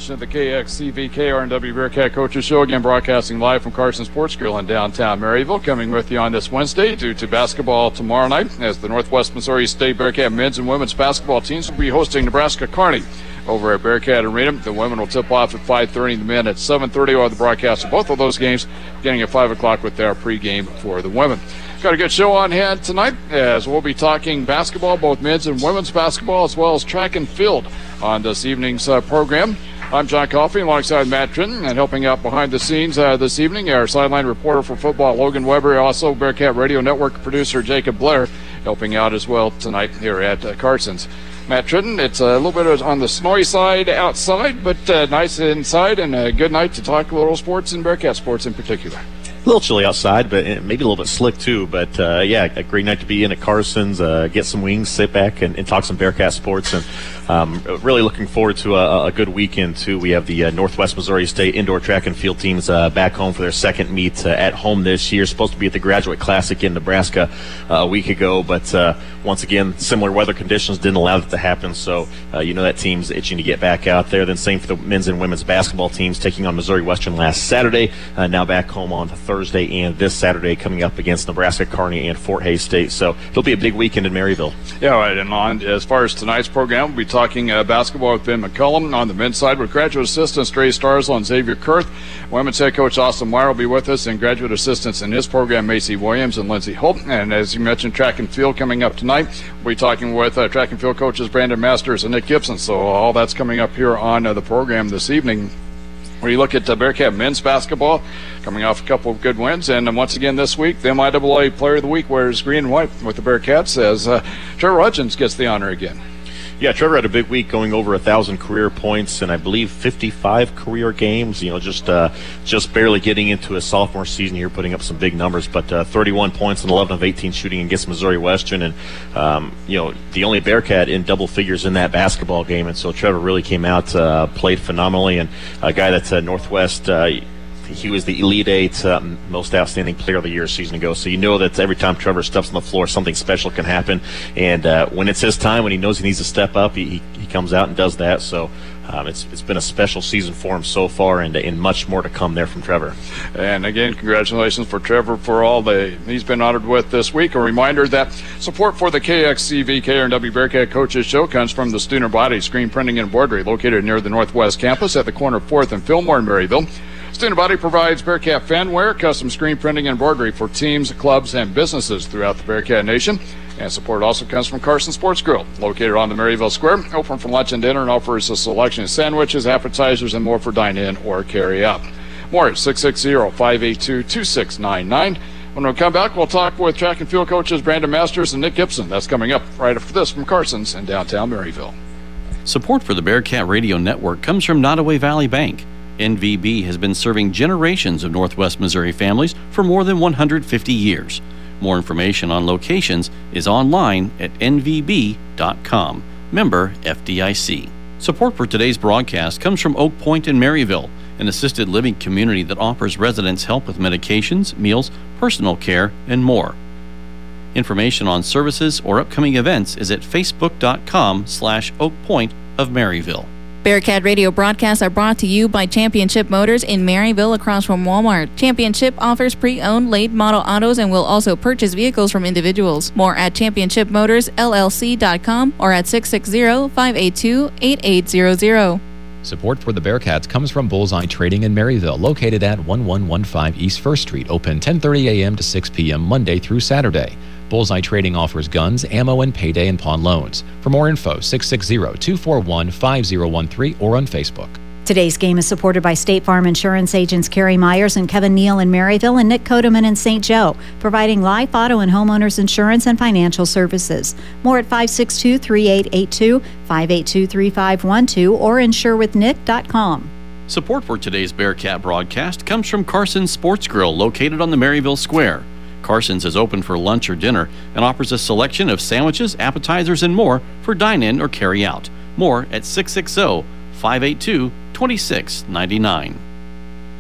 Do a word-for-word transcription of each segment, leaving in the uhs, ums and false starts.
edition of the K X C V K R N W Bearcat Coaches Show, again broadcasting live from Carson Sports Grill in downtown Maryville, coming with you on this Wednesday due to basketball tomorrow night, as the Northwest Missouri State Bearcat men's and women's basketball teams will be hosting Nebraska Kearney over at Bearcat Arena. The women will tip off at five thirty, the men at seven thirty. We'll have the broadcast of both of those games beginning at five o'clock with their pregame for the women. Got a good show on hand tonight, as we'll be talking basketball, both men's and women's basketball, as well as track and field on this evening's uh, program. I'm John Coffey alongside Matt Trinton, and helping out behind the scenes uh, this evening, our sideline reporter for football, Logan Weber, also Bearcat Radio Network producer Jacob Blair, helping out as well tonight here at uh, Carson's. Matt Trinton, it's a little bit on the snowy side outside, but uh, nice inside, and a good night to talk a little sports and Bearcat sports in particular. A little chilly outside, but maybe a little bit slick too. But uh, yeah, a great night to be in at Carson's, uh, get some wings, sit back, and, and talk some Bearcat sports. And um, really looking forward to a, a good weekend too. We have the uh, Northwest Missouri State indoor track and field teams uh, back home for their second meet uh, at home this year. Supposed to be at the Graduate Classic in Nebraska uh, a week ago, but uh, once again, similar weather conditions didn't allow that to happen. So uh, you know that team's itching to get back out there. Then same for the men's and women's basketball teams, taking on Missouri Western last Saturday. Uh, now back home on Thursday and this Saturday, coming up against Nebraska Kearney and Fort Hays State. So it'll be a big weekend in Maryville. Yeah, right. And on as far as tonight's program, we'll be talking uh, basketball with Ben McCullum on the men's side, with graduate assistants Dre Starzl and Xavier Kurth. Women's head coach Austin Meyer will be with us, and graduate assistants in his program, Macy Williams and Lindsey Holt. And as you mentioned, track and field coming up tonight. We'll be talking with uh, track and field coaches Brandon Masters and Nick Gibson. So all that's coming up here on uh, the program this evening. When you look at uh, Bearcat men's basketball, coming off a couple of good wins, and um, once again this week, the M I A A Player of the Week wears green and white with the Bearcats, as uh, Trevor Hudgens gets the honor again. Yeah, Trevor had a big week, going over a thousand career points and I believe fifty-five career games. You know, just uh, just barely getting into his sophomore season here, putting up some big numbers. But uh, thirty-one points and eleven of eighteen shooting against Missouri Western, and um, you know, the only Bearcat in double figures in that basketball game. And so Trevor really came out, uh, played phenomenally, and a guy that's uh, Northwest. Uh, He was the Elite Eight uh, most outstanding player of the year a season ago. So you know that every time Trevor steps on the floor, something special can happen. And uh, when it's his time, when he knows he needs to step up, he, he, he comes out and does that. So um, it's it's been a special season for him so far, and, and much more to come there from Trevor. And again, congratulations for Trevor for all the he's been honored with this week. A reminder that support for the K X C V K R N W Bearcat Coaches Show comes from the Stuner Body Screen Printing and Embroidery, located near the Northwest Campus at the corner of fourth and Fillmore in Maryville. Stuner Body provides Bearcat fanware, custom screen printing, and embroidery for teams, clubs, and businesses throughout the Bearcat Nation. And support also comes from Carson Sports Grill, located on the Maryville Square, open for lunch and dinner, and offers a selection of sandwiches, appetizers, and more for dine-in or carry-out. More at six six zero, five eight two, two six nine nine. When we come back, we'll talk with track and field coaches Brandon Masters and Nick Gibson. That's coming up right after this from Carson's in downtown Maryville. Support for the Bearcat Radio Network comes from Nottoway Valley Bank. N V B has been serving generations of Northwest Missouri families for more than one hundred fifty years. More information on locations is online at N V B dot com. Member F D I C. Support for today's broadcast comes from Oak Point in Maryville, an assisted living community that offers residents help with medications, meals, personal care, and more. Information on services or upcoming events is at facebook dot com slash Oak Point of Maryville. Bearcat Radio broadcasts are brought to you by Championship Motors in Maryville across from Walmart. Championship offers pre-owned late model autos and will also purchase vehicles from individuals. More at championship motors L L C dot com or at six six zero, five eight two, eight eight zero zero. Support for the Bearcats comes from Bullseye Trading in Maryville, located at one one one five East First Street, open ten thirty a.m. to six p.m. Monday through Saturday. Bullseye Trading offers guns, ammo, and payday and pawn loans. For more info, six six zero, two four one, five zero one three or on Facebook. Today's game is supported by State Farm Insurance agents Kerry Myers and Kevin Neal in Maryville and Nick Kodeman in Saint Joe, providing life, auto, and homeowners insurance and financial services. More at five six two, three eight eight two, five eight two, three five one two or insure with nick dot com. Support for today's Bearcat broadcast comes from Carson's Sports Grill, located on the Maryville Square. Carson's is open for lunch or dinner and offers a selection of sandwiches, appetizers, and more for dine-in or carry-out. More at six six zero, five eight two, two six nine nine.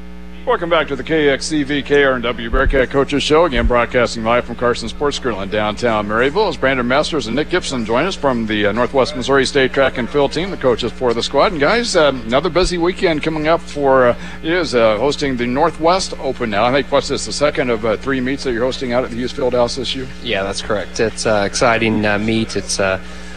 Welcome back to the K X C V K R N W Bearcat Coaches Show. Again, broadcasting live from Carson Sports Grill in downtown Maryville. As Brandon Masters and Nick Gibson join us from the uh, Northwest Missouri State Track and Field team, the coaches for the squad. And guys, uh, another busy weekend coming up for uh, is uh, hosting the Northwest Open now. I think what's this, the second of uh, three meets that you're hosting out at the Hughes Fieldhouse this year? Yeah, that's correct. It's an uh, exciting uh, meet. It's uh,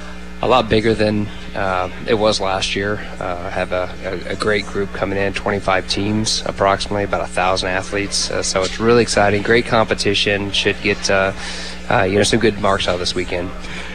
a lot bigger than uh, it was last year. Uh, I have a, a, a great group coming in, twenty-five teams, approximately about a thousand athletes. Uh, so it's really exciting. Great competition. Should get uh, uh, you know some good marks out this weekend.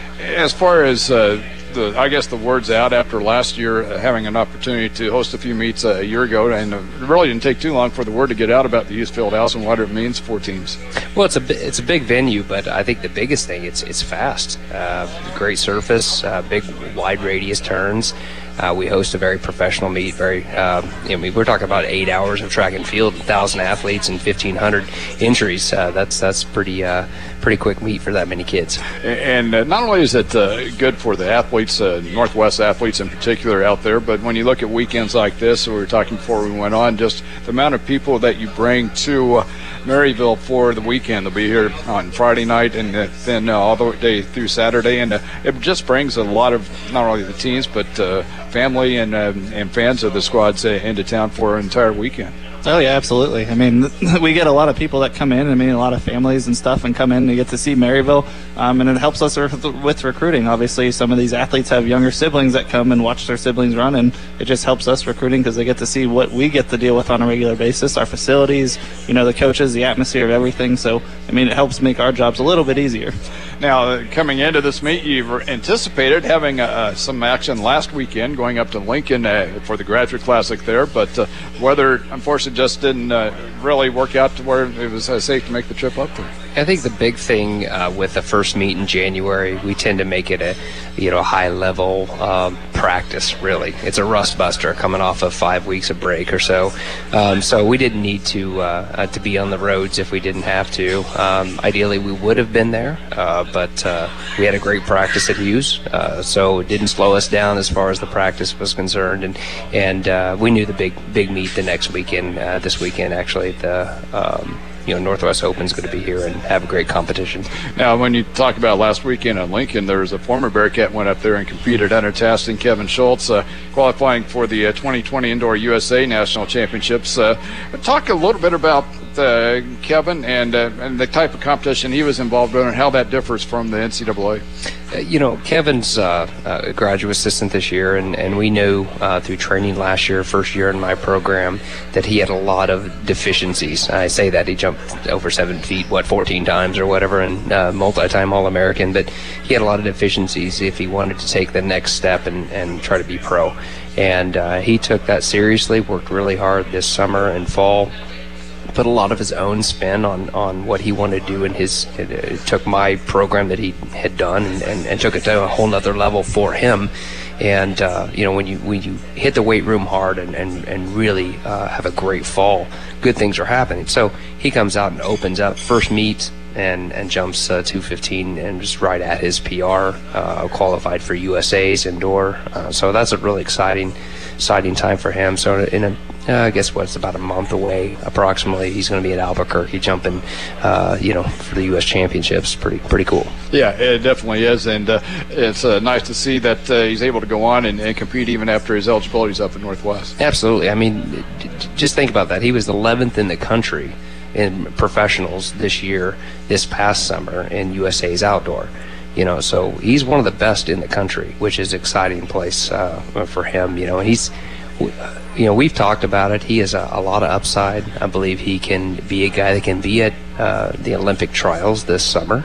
As far as uh, the, I guess the word's out after last year uh, having an opportunity to host a few meets uh, a year ago, and uh, it really didn't take too long for the word to get out about the Hughes Fieldhouse and what it means for teams. Well, it's a it's a big venue, but I think the biggest thing it's it's fast. Uh, great surface, uh, big wide radius turns. Uh, we host a very professional meet. Very, uh, I mean, we're talking about eight hours of track and field, one thousand athletes, and fifteen hundred entries. Uh, that's that's pretty uh, pretty quick meet for that many kids. And uh, not only is it uh, good for the athletes, uh, Northwest athletes in particular out there, but when you look at weekends like this, we were talking before we went on, just the amount of people that you bring to uh, Maryville for the weekend. They'll be here on Friday night and uh, then uh, all the day through Saturday, and uh, it just brings a lot of not only the teams but uh, family and uh, and fans of the squads uh, into town for an entire weekend. Oh, yeah, absolutely. I mean, we get a lot of people that come in, I mean, a lot of families and stuff, and come in and get to see Maryville, um, and it helps us with recruiting. Obviously, some of these athletes have younger siblings that come and watch their siblings run, and it just helps us recruiting because they get to see what we get to deal with on a regular basis, our facilities, you know, the coaches, the atmosphere of everything. So, I mean, it helps make our jobs a little bit easier. Now, uh, coming into this meet, you've anticipated having uh, some action last weekend, going up to Lincoln uh, for the Graduate Classic there, but uh, weather, unfortunately, just didn't uh, really work out to where it was uh, safe to make the trip up there. I think the big thing uh, with the first meet in January, we tend to make it a you know high level um, practice. Really, it's a rust buster coming off of five weeks of break or so. Um, so we didn't need to uh, uh, to be on the roads if we didn't have to. Um, ideally, we would have been there, uh, but uh, we had a great practice at Hughes, uh, so it didn't slow us down as far as the practice was concerned. And and uh, we knew the big big meet the next weekend, uh, this weekend actually, the um, you know Northwest Open's going to be here and have a great competition. Now, when you talk about last weekend in Lincoln, there was a former Bearcat went up there and competed under testing, Kevin Schultz, uh, qualifying for the uh, twenty twenty Indoor U S A National Championships. Uh, talk a little bit about uh, Kevin and uh, and the type of competition he was involved in and how that differs from the N C double A. Uh, you know, Kevin's uh, a graduate assistant this year, and, and we knew uh, through training last year, first year in my program, that he had a lot of deficiencies. I say that he jumped over seven feet, what, fourteen times or whatever, and uh, multi-time All-American, but he had a lot of deficiencies if he wanted to take the next step and, and try to be pro. And uh, he took that seriously, worked really hard this summer and fall, put a lot of his own spin on, on what he wanted to do in his, it, it took my program that he had done and, and, and took it to a whole nother level for him. And, uh, you know, when you when you hit the weight room hard and, and, and really uh, have a great fall, good things are happening. So he comes out and opens up first meet and, and jumps uh, two fifteen and just right at his P R, uh, qualified for U S A's indoor. Uh, so that's a really exciting, exciting time for him. So in a Uh, I guess what's about a month away, approximately, he's going to be at Albuquerque jumping, uh, you know, for the U S Championships. Pretty, pretty cool. Yeah, it definitely is, and uh, it's uh, nice to see that uh, he's able to go on and, and compete even after his eligibility is up in Northwest. Absolutely. I mean, just think about that. He was eleventh in the country in professionals this year, this past summer in U S A's outdoor. You know, so he's one of the best in the country, which is an exciting place uh, for him. You know, and he's. You know, we've talked about it. He has a, a lot of upside. I believe he can be a guy that can be at uh, the Olympic trials this summer,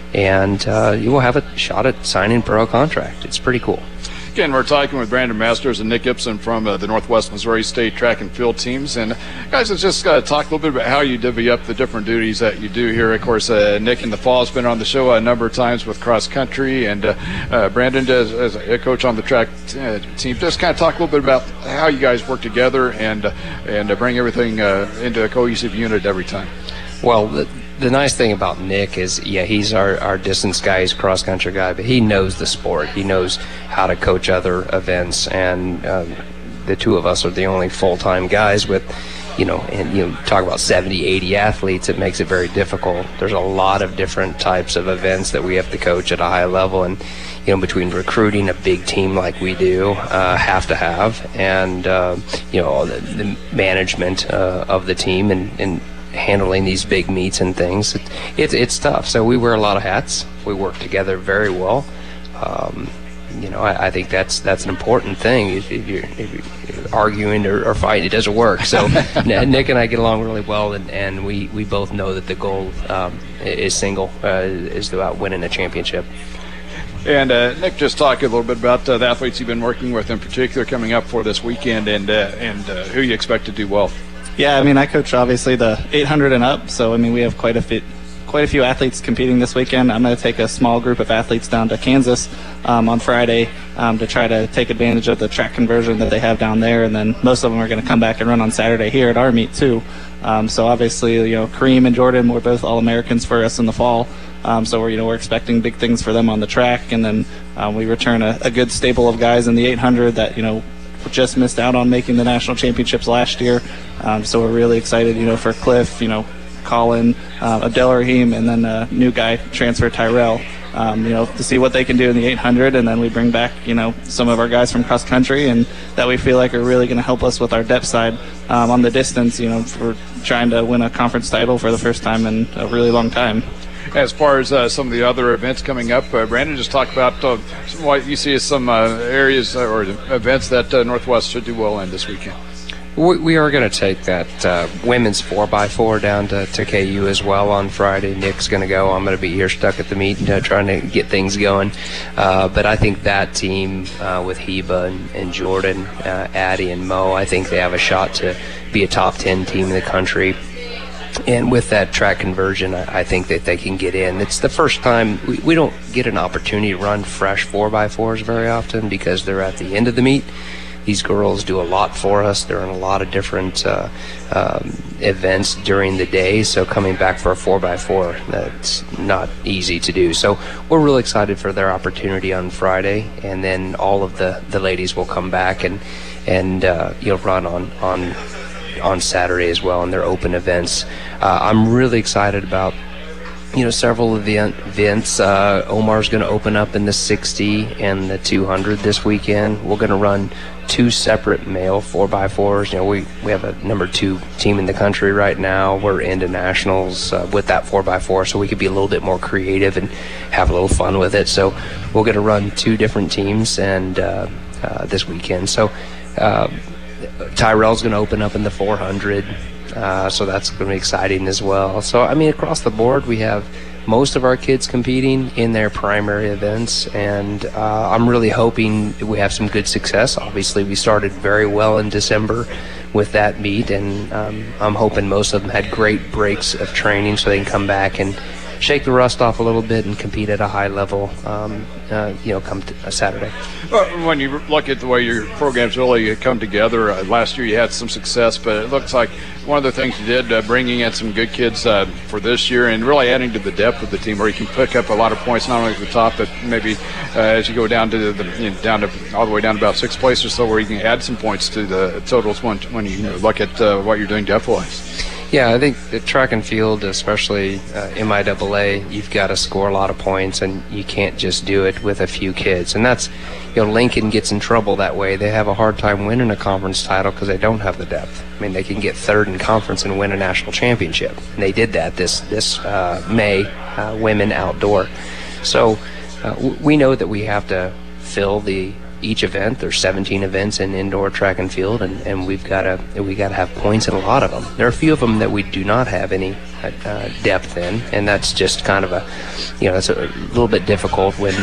and uh, you will have a shot at signing pro contract. It's pretty cool. Again, we're talking with Brandon Masters and Nick Gibson from uh, the Northwest Missouri State Track and Field teams. And guys, let's just uh, talk a little bit about how you divvy up the different duties that you do here. Of course, uh, Nick in the fall has been on the show a number of times with cross country, and uh, uh, Brandon does as a coach on the track uh, team. Just kind of talk a little bit about how you guys work together and uh, and uh, bring everything uh, into a cohesive unit every time. Well, the, the nice thing about Nick is, yeah, he's our, our distance guy, he's a cross-country guy, but he knows the sport. He knows how to coach other events, and um, the two of us are the only full-time guys with, you know, and you know, talk about seventy, eighty athletes, it makes it very difficult. There's a lot of different types of events that we have to coach at a high level, and you know, between recruiting a big team like we do uh, have to have, and uh, you know, all the, the management uh, of the team and, and handling these big meets and things, it, it, it's tough. So we wear a lot of hats. We work together very well. Um, you know, I, I think that's that's an important thing. If, if, you're, if you're arguing or, or fighting, it doesn't work. So Nick and I get along really well, and, and we, we both know that the goal um, is single, uh, is about winning a championship. And uh, Nick, just talk a little bit about uh, the athletes you've been working with in particular coming up for this weekend, and uh, and uh, who you expect to do well. Yeah, I mean, I coach obviously the eight hundred and up, so I mean, we have quite a few, quite a few athletes competing this weekend. I'm going to take a small group of athletes down to Kansas um, on Friday um, to try to take advantage of the track conversion that they have down there, and then most of them are going to come back and run on Saturday here at our meet too. Um, so obviously, you know, Kareem and Jordan were both All-Americans for us in the fall. Um, so we're, you know, we're expecting big things for them on the track, and then um, we return a, a good stable of guys in the eight hundred that, you know, just missed out on making the national championships last year. Um, so we're really excited, you know, for Cliff, you know, Colin, uh, Abdel Rahim, and then a new guy transfer, Tyrell, um, you know, to see what they can do in the eight hundred, and then we bring back, you know, some of our guys from cross country, and that we feel like are really going to help us with our depth side um, on the distance. You know, we're trying to win a conference title for the first time in a really long time. As far as uh, some of the other events coming up, uh, Brandon, just talk about uh, what you see as some uh, areas or events that uh, Northwest should do well in this weekend. We, we are going to take that uh, women's four by four down to, to K U as well on Friday. Nick's going to go. I'm going to be here stuck at the meet uh, trying to get things going. Uh, but I think that team uh, with Heba and, and Jordan, uh, Addie and Mo, I think they have a shot to be a top ten team in the country. And with that track conversion, I think that they can get in. It's the first time we, we don't get an opportunity to run fresh four by fours very often because they're at the end of the meet. These girls do a lot for us. They're in a lot of different uh, um, events during the day. So coming back for a four by four, that's not easy to do. So we're really excited for their opportunity on Friday. And then all of the, the ladies will come back and, and uh, you'll run on, on on Saturday as well in their open events. Uh, I'm really excited about, you know, several of the events. Uh, Omar's going to open up in the sixty and the two hundred this weekend. We're going to run two separate male four by fours. You know, we, we have a number two team in the country right now. We're into nationals uh, with that four by four, so we could be a little bit more creative and have a little fun with it. So we're going to run two different teams and uh, uh, this weekend. So uh, Tyrell's going to open up in the four hundred, uh, so that's going to be exciting as well. So, I mean, across the board, we have most of our kids competing in their primary events, and uh, I'm really hoping we have some good success. Obviously, we started very well in December with that meet, and um, I'm hoping most of them had great breaks of training so they can come back and shake the rust off a little bit and compete at a high level, um, uh, you know, come to, uh, Saturday. Well, when you look at the way your programs really come together, uh, last year you had some success, but it looks like one of the things you did, uh, bringing in some good kids uh, for this year and really adding to the depth of the team where you can pick up a lot of points, not only at the top, but maybe uh, as you go down to the, you know, down to all the way down to about sixth place or so, where you can add some points to the totals when, when you, you know, look at uh, what you're doing depth-wise. Yeah, I think the track and field, especially uh, M I A A, you've got to score a lot of points, and you can't just do it with a few kids. And that's, you know, Lincoln gets in trouble that way. They have a hard time winning a conference title because they don't have the depth. I mean, they can get third in conference and win a national championship. And they did that this this uh, May, uh, women outdoor. So uh, w- we know that we have to fill the each event. There's seventeen events in indoor track and field, and, and we've got to we got to have points in a lot of them. There are a few of them that we do not have any uh, depth in, and that's just kind of a, you know, that's a little bit difficult when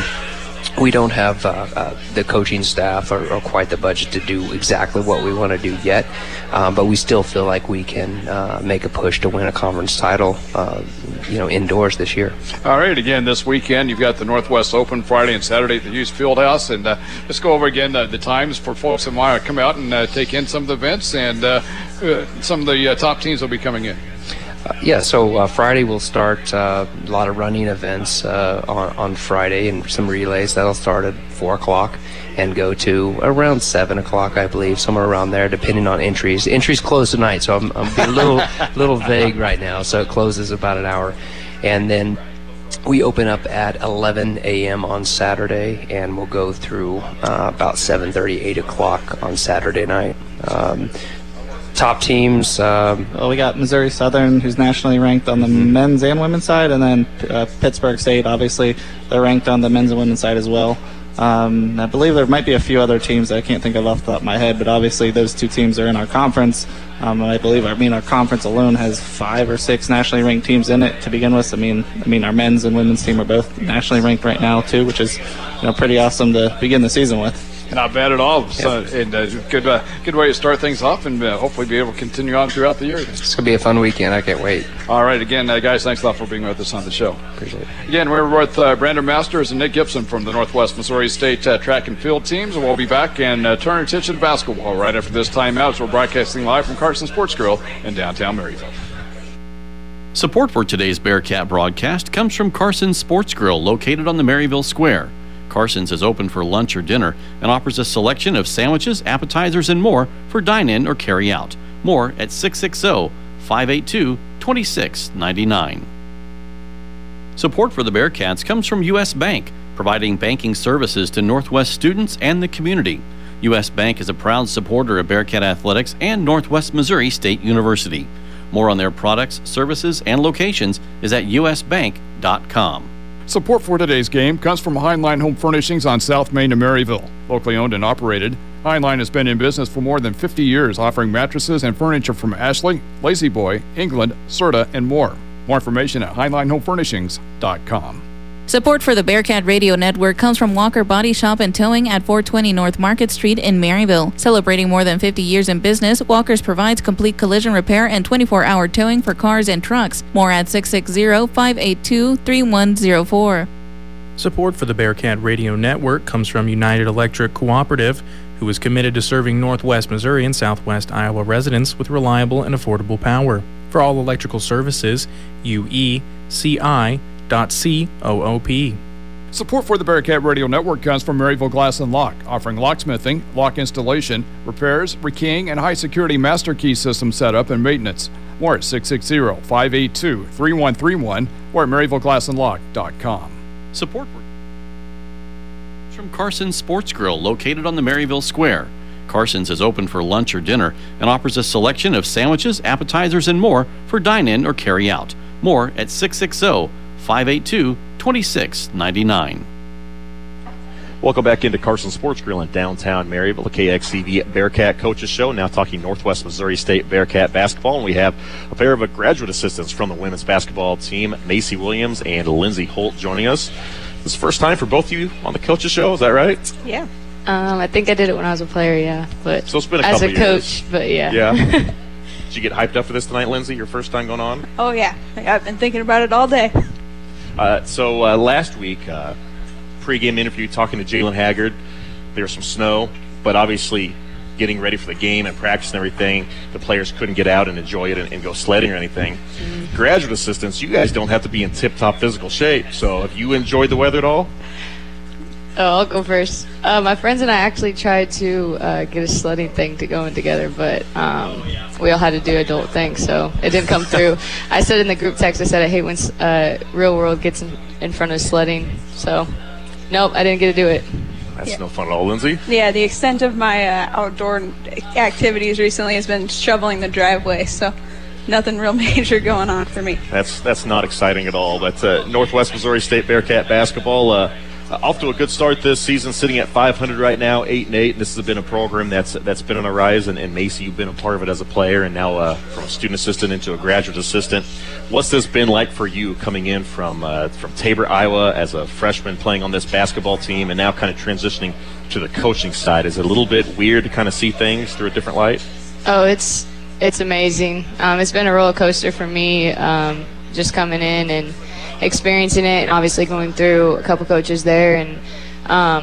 we don't have uh, uh, the coaching staff or, or quite the budget to do exactly what we want to do yet, um, but we still feel like we can uh, make a push to win a conference title, uh, you know, indoors this year. All right, again, this weekend you've got the Northwest Open Friday and Saturday at the Hughes Fieldhouse, and uh, let's go over again uh, the times for folks that want to come out and uh, take in some of the events, and uh, uh, some of the uh, top teams will be coming in. Yeah, so uh, Friday we'll start uh, a lot of running events uh, on, on Friday and some relays. That'll start at four o'clock and go to around seven o'clock, I believe, somewhere around there, depending on entries. Entries close tonight, so I'm, I'm being a little, little vague right now, so it closes about an hour. And then we open up at eleven a.m. on Saturday, and we'll go through uh, about seven thirty, eight o'clock on Saturday night. Um, top teams. Um, well, we got Missouri Southern, who's nationally ranked on the mm-hmm. men's and women's side, and then uh, Pittsburgh State, obviously, they're ranked on the men's and women's side as well. Um, I believe there might be a few other teams that I can't think of off the top of my head, but obviously those two teams are in our conference. Um, and I believe, I mean, our conference alone has five or six nationally ranked teams in it to begin with. I mean, I mean, our men's and women's team are both nationally ranked right now too, which is, you know, pretty awesome to begin the season with. Not bad at all. So, and uh, good, uh, good way to start things off, and uh, hopefully be able to continue on throughout the year. It's gonna be a fun weekend. I can't wait. All right, again, uh, guys, thanks a lot for being with us on the show. Appreciate it. Again, we're with uh, Brandon Masters and Nick Gibson from the Northwest Missouri State uh, track and field teams, and we'll be back and uh, turn our attention to basketball right after this timeout. So we're broadcasting live from Carson Sports Grill in downtown Maryville. Support for today's Bearcat broadcast comes from Carson Sports Grill, located on the Maryville Square. Carson's is open for lunch or dinner and offers a selection of sandwiches, appetizers, and more for dine-in or carry-out. More at six six zero, five eight two, two six nine nine. Support for the Bearcats comes from U S Bank, providing banking services to Northwest students and the community. U S Bank is a proud supporter of Bearcat Athletics and Northwest Missouri State University. More on their products, services, and locations is at u s bank dot com. Support for today's game comes from Heinlein Home Furnishings on South Main in Maryville. Locally owned and operated, Heinlein has been in business for more than fifty years, offering mattresses and furniture from Ashley, Lazy Boy, England, Serta, and more. More information at heinlein home furnishings dot com. Support for the Bearcat Radio Network comes from Walker Body Shop and Towing at four twenty North Market Street in Maryville. Celebrating more than fifty years in business, Walker's provides complete collision repair and twenty-four hour towing for cars and trucks. More at six six zero, five eight two, three one zero four. Support for the Bearcat Radio Network comes from United Electric Cooperative, who is committed to serving Northwest Missouri and Southwest Iowa residents with reliable and affordable power. For all electrical services, U E C I dot coop. Support for the Bearcat Radio Network comes from Maryville Glass and Lock, offering locksmithing, lock installation, repairs, rekeying, and high-security master key system setup and maintenance. More at six six zero, five eight two, three one three one or at maryville glass and lock dot com. Support from Carson Sports Grill, located on the Maryville Square. Carson's is open for lunch or dinner and offers a selection of sandwiches, appetizers, and more for dine-in or carry-out. More at six six zero, five eight two, two six nine nine. Welcome back into Carson Sports Grill in downtown Maryville, the K X T V Bearcat Coaches Show. Now talking Northwest Missouri State Bearcat basketball, and we have a pair of graduate assistants from the women's basketball team, Macy Williams and Lindsay Holt, joining us. This is the first time for both of you on the Coaches Show, is that right? Yeah. Um, I think I did it when I was a player, yeah. But so it's been a as couple a years. coach, but yeah. Yeah. Did you get hyped up for this tonight, Lindsay? Your first time going on? Oh yeah, I've been thinking about it all day. Uh, so uh, last week, uh, pregame interview talking to Jalen Haggard. There was some snow, but obviously getting ready for the game and practice and everything, the players couldn't get out and enjoy it and, and go sledding or anything. Mm-hmm. Graduate assistants, you guys don't have to be in tip-top physical shape. So have you enjoyed the weather at all? Oh, I'll go first. Uh, my friends and I actually tried to uh, get a sledding thing to go in together, but um, we all had to do adult things, so it didn't come through. I said in the group text, I said I hate when uh, real world gets in, in front of sledding, so nope, I didn't get to do it. That's yeah. no fun at all, Lindsay. Yeah, the extent of my uh, outdoor activities recently has been shoveling the driveway, so nothing real major going on for me. That's that's not exciting at all. But uh, Northwest Missouri State Bearcat basketball uh, off to a good start this season, sitting at five hundred right now, eight and eight. And this has been a program that's that's been on a rise. And, and Macy, you've been a part of it as a player, and now uh, from a student assistant into a graduate assistant. What's this been like for you coming in from uh, from Tabor, Iowa, as a freshman playing on this basketball team, and now kind of transitioning to the coaching side? Is it a little bit weird to kind of see things through a different light? Oh, it's it's amazing. Um, it's been a roller coaster for me, um, just coming in and experiencing it, and obviously going through a couple coaches there, and um,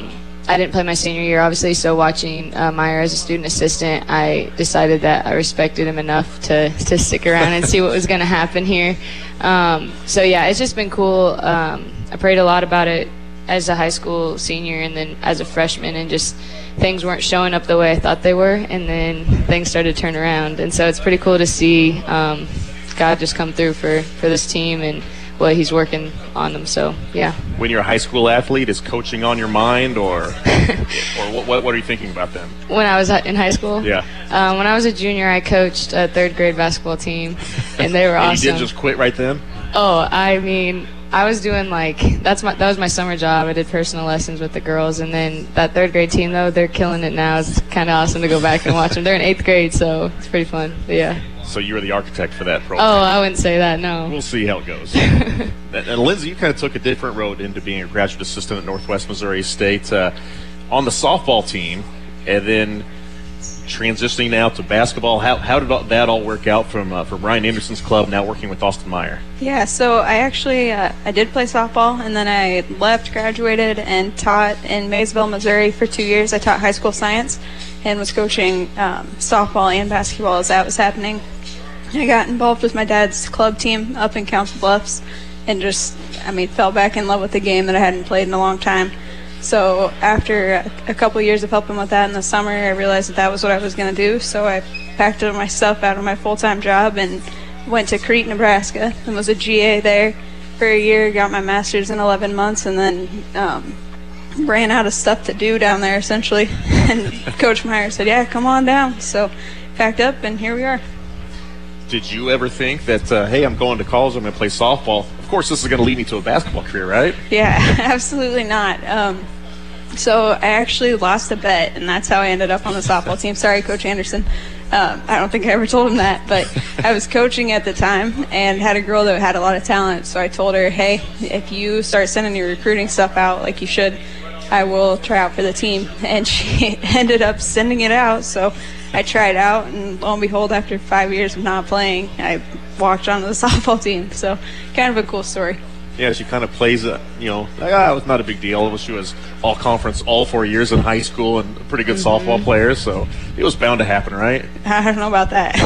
I didn't play my senior year, obviously, so watching uh, Meyer as a student assistant, I decided that I respected him enough to, to stick around and see what was going to happen here. Um, so, yeah, it's just been cool. Um, I prayed a lot about it as a high school senior and then as a freshman, and just things weren't showing up the way I thought they were, and then things started to turn around. And so it's pretty cool to see um, God just come through for, for this team and what he's working on them. So, yeah. When you're a high school athlete, is coaching on your mind, or or what, what, what are you thinking about then? When I was in high school? Yeah. Um, when I was a junior, I coached a third grade basketball team, and they were and awesome. You did just quit right then? Oh, I mean, I was doing like, that's my that was my summer job. I did personal lessons with the girls, and then that third grade team, though, they're killing it now. It's kind of awesome to go back and watch them. They're in eighth grade, so it's pretty fun. But yeah. So you were the architect for that program? Oh, I wouldn't say that, no. We'll see how it goes. and, and Lindsay, you kind of took a different road into being a graduate assistant at Northwest Missouri State uh, on the softball team, and then transitioning now to basketball. How how did all, that all work out from uh, from Ryan Anderson's club, now working with Austin Meyer? Yeah, so I actually uh, I did play softball, and then I left, graduated, and taught in Maysville, Missouri for two years. I taught high school science and was coaching um, softball and basketball as that was happening. I got involved with my dad's club team up in Council Bluffs and just, I mean, fell back in love with the game that I hadn't played in a long time. So after a, a couple years of helping with that in the summer, I realized that that was what I was going to do. So I packed up my stuff out of my full-time job and went to Crete, Nebraska, and was a G A there for a year, got my master's in eleven months, and then um, ran out of stuff to do down there, essentially. And Coach Meyer said, yeah, come on down. So packed up, and here we are. Did you ever think that, uh, hey, I'm going to college, I'm going to play softball? Of course, this is going to lead me to a basketball career, right? Yeah, absolutely not. Um, so I actually lost a bet, and that's how I ended up on the softball team. Sorry, Coach Anderson. Um, I don't think I ever told him that, but I was coaching at the time and had a girl that had a lot of talent. So I told her, hey, if you start sending your recruiting stuff out like you should, I will try out for the team. And she ended up sending it out. So I tried out, and lo and behold, after five years of not playing, I walked onto the softball team. So kind of a cool story. Yeah, she kind of plays, a, you know, like, ah, it was not a big deal. She was all conference all four years in high school and a pretty good mm-hmm. softball player, so it was bound to happen, right? I don't know about that.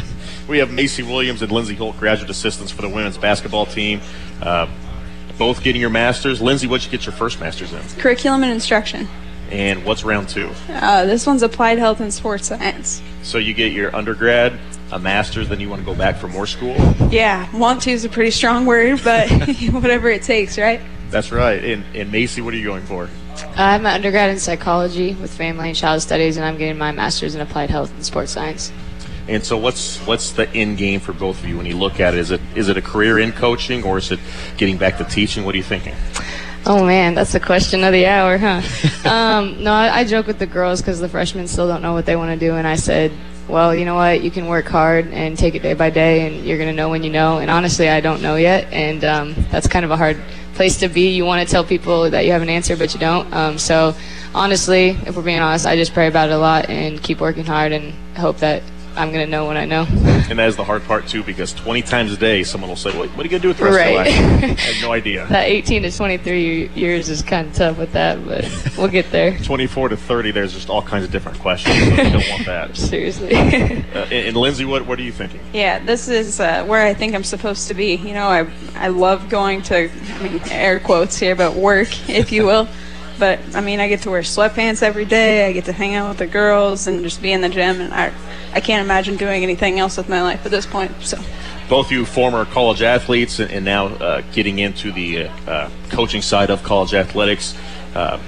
We have Macy Williams and Lindsay Holt, graduate assistants for the women's basketball team, uh, both getting your masters. Lindsay, what'd you get your first master's in? Curriculum and instruction. And what's round two? Uh, this one's applied health and sports science. So you get your undergrad, a master's, then you want to go back for more school? Yeah, want to is a pretty strong word, but whatever it takes, right? That's right. And, and Macy, what are you going for? I'm an undergrad in psychology with family and child studies, and I'm getting my master's in applied health and sports science. And so what's what's the end game for both of you when you look at it? Is it is it a career in coaching, or is it getting back to teaching? What are you thinking? Oh, man, that's the question of the hour, huh? um, no, I, I joke with the girls because the freshmen still don't know what they want to do, and I said, well, you know what, you can work hard and take it day by day, and you're going to know when you know. And honestly, I don't know yet, and um, that's kind of a hard place to be. You want to tell people that you have an answer, but you don't. Um, so honestly, if we're being honest, I just pray about it a lot and keep working hard and hope that I'm going to know when I know. And that is the hard part, too, because twenty times a day someone will say, well, what are you going to do with the rest right. of your life? I have no idea. That eighteen to twenty-three years is kind of tough with that, but we'll get there. twenty-four to thirty, there's just all kinds of different questions. So you don't want that. Seriously. uh, and, and Lindsay, what, what are you thinking? Yeah, this is uh, where I think I'm supposed to be. You know, I, I love going to, I mean, air quotes here, but work, if you will. But, I mean, I get to wear sweatpants every day. I get to hang out with the girls and just be in the gym. And I I can't imagine doing anything else with my life at this point. So, both you former college athletes and, and now uh, getting into the uh, uh, coaching side of college athletics. Uh,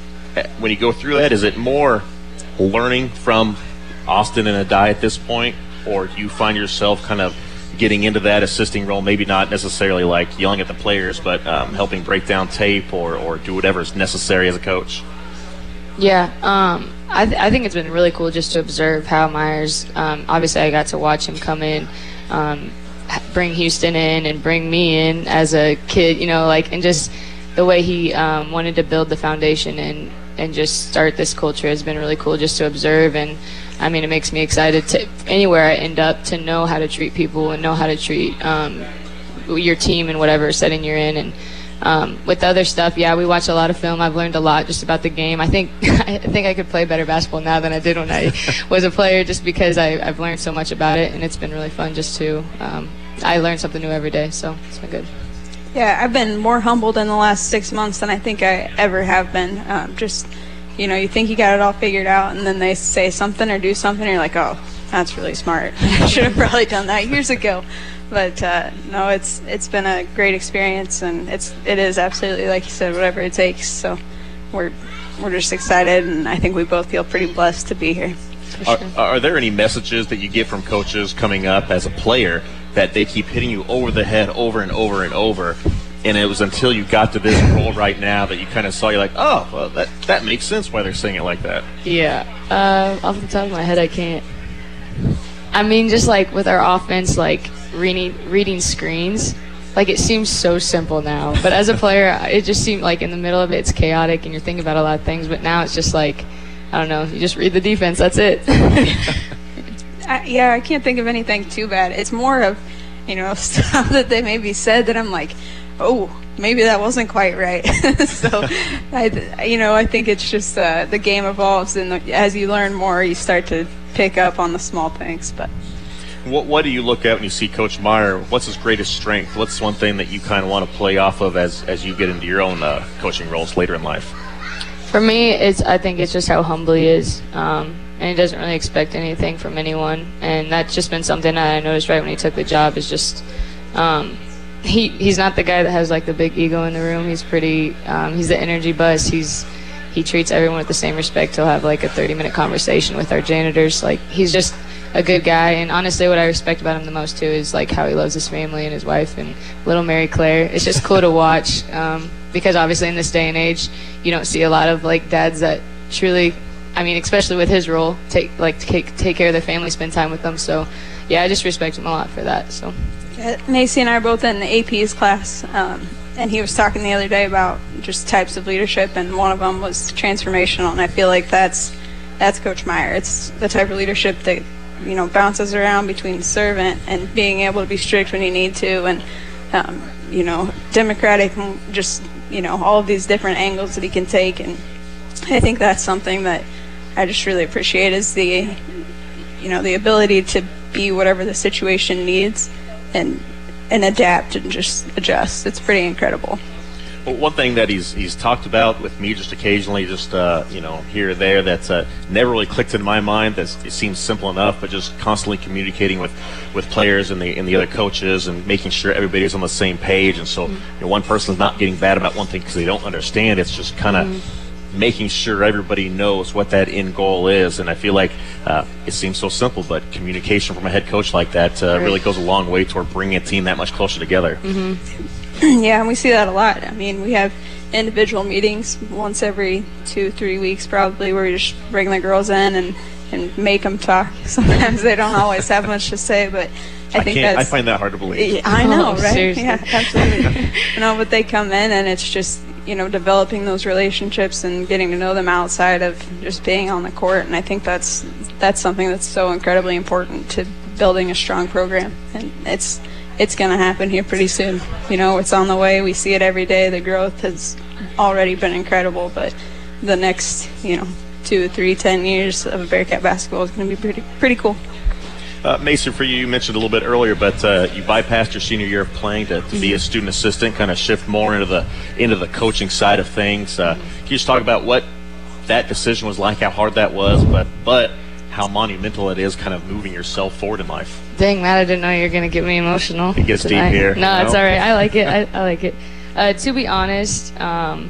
when you go through that, is it more learning from Austin and Adai at this point? Or do you find yourself kind of getting into that assisting role, maybe not necessarily like yelling at the players, but um, helping break down tape or, or do whatever is necessary as a coach? Yeah, um, I, th- I think it's been really cool just to observe how Myers, um, obviously I got to watch him come in, um, bring Houston in and bring me in as a kid, you know, like, and just the way he um, wanted to build the foundation and, and just start this culture has been really cool just to observe. And I mean, it makes me excited to anywhere I end up to know how to treat people and know how to treat um, your team and whatever setting you're in. And Um, with the other stuff, yeah, we watch a lot of film. I've learned a lot just about the game. I think I think I could play better basketball now than I did when I was a player, just because I, I've learned so much about it, and it's been really fun just to um, I learn something new every day, so it's been good. Yeah, I've been more humbled in the last six months than I think I ever have been. Um, just, you know, you think you got it all figured out, and then they say something or do something, and you're like, oh, that's really smart. I should have probably done that years ago. But uh, no, it's it's been a great experience, and it's it is absolutely, like you said, whatever it takes. So we're we're just excited, and I think we both feel pretty blessed to be here. Are, are there any messages that you get from coaches coming up as a player that they keep hitting you over the head over and over and over, and it was until you got to this role right now that you kind of saw, you're like, oh, well, that that makes sense why they're saying it like that? Yeah, uh, off the top of my head, I can't. I mean, just like with our offense, like reading reading screens, like it seems so simple now. But as a player, it just seemed like in the middle of it, it's chaotic and you're thinking about a lot of things. But now it's just like, I don't know, you just read the defense, that's it. I, yeah, I can't think of anything too bad. It's more of, you know, stuff that they maybe said that I'm like, oh, maybe that wasn't quite right. So, I, you know, I think it's just uh, the game evolves, and the, as you learn more, you start to pick up on the small things. But what what do you look at when you see Coach Meyer? What's his greatest strength? What's one thing that you kind of want to play off of as as you get into your own uh, coaching roles later in life? For me, it's I think it's just how humble he is, um, and he doesn't really expect anything from anyone. And that's just been something that I noticed right when he took the job. Is just um, he he's not the guy that has like the big ego in the room. He's pretty. Um, he's the energy buzz. He's he treats everyone with the same respect. He'll have like a thirty minute conversation with our janitors. Like he's just a good guy. And honestly, what I respect about him the most too is like how he loves his family and his wife and little Mary Claire. It's just cool to watch. Um, Because obviously in this day and age, you don't see a lot of like dads that truly, I mean, especially with his role, take like take take care of their family, spend time with them. So, yeah, I just respect him a lot for that. So, yeah, Macy and I are both in the A P's class, um, and he was talking the other day about just types of leadership, and one of them was transformational. And I feel like that's that's Coach Meyer. It's the type of leadership that you know bounces around between servant and being able to be strict when you need to, and um, you know, democratic, and just you know, all of these different angles that he can take. And I think that's something that I just really appreciate is the, you know, the ability to be whatever the situation needs and and adapt and just adjust. It's pretty incredible. Well, one thing that he's he's talked about with me just occasionally, just uh, you know, here or there, that's uh, never really clicked in my mind. That it seems simple enough, but just constantly communicating with, with players and the and the other coaches and making sure everybody's on the same page. And so, mm-hmm. you know, one person's not getting bad about one thing because they don't understand. It's just kind of mm-hmm. making sure everybody knows what that end goal is. And I feel like uh, it seems so simple, but communication from a head coach like that uh, right. really goes a long way toward bringing a team that much closer together. Mm-hmm. Yeah, and we see that a lot. I mean, we have individual meetings once every two, three weeks probably where we just bring the girls in and, and make them talk. Sometimes they don't always have much to say, but I, I think can't, that's... I find that hard to believe. I know, oh, right? Seriously. Yeah, absolutely. You know, but they come in and it's just, you know, developing those relationships and getting to know them outside of just being on the court. And I think that's that's something that's so incredibly important to building a strong program. And it's... It's going to happen here pretty soon. You know, it's on the way. We see it every day. The growth has already been incredible, but the next, you know, two, three, ten years of Bearcat basketball is going to be pretty pretty cool. Uh, Mason, for you, you mentioned a little bit earlier, but uh, you bypassed your senior year of playing to, to mm-hmm. be a student assistant, kind of shift more into the into the coaching side of things. Uh, mm-hmm. Can you just talk about what that decision was like, how hard that was, but but how monumental it is kind of moving yourself forward in life? Dang, Matt, I didn't know you were going to get me emotional. It gets tonight. deep here. No, you it's know? all right. I like it. I, I like it. Uh, to be honest, um,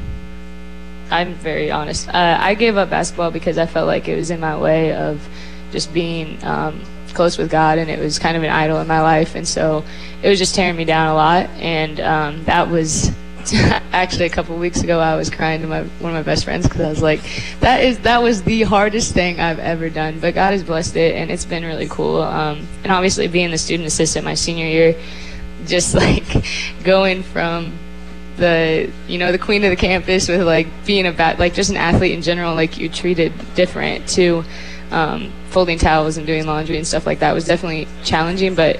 I'm very honest. Uh, I gave up basketball because I felt like it was in my way of just being um, close with God, and it was kind of an idol in my life, and so it was just tearing me down a lot, and um, that was... Actually, a couple of weeks ago, I was crying to my one of my best friends because I was like, "That is that was the hardest thing I've ever done." But God has blessed it, and it's been really cool. Um, and obviously, being the student assistant my senior year, just like going from the you know the queen of the campus with like being a bat, like just an athlete in general, like you're treated different, to um, folding towels and doing laundry and stuff like that was definitely challenging, but.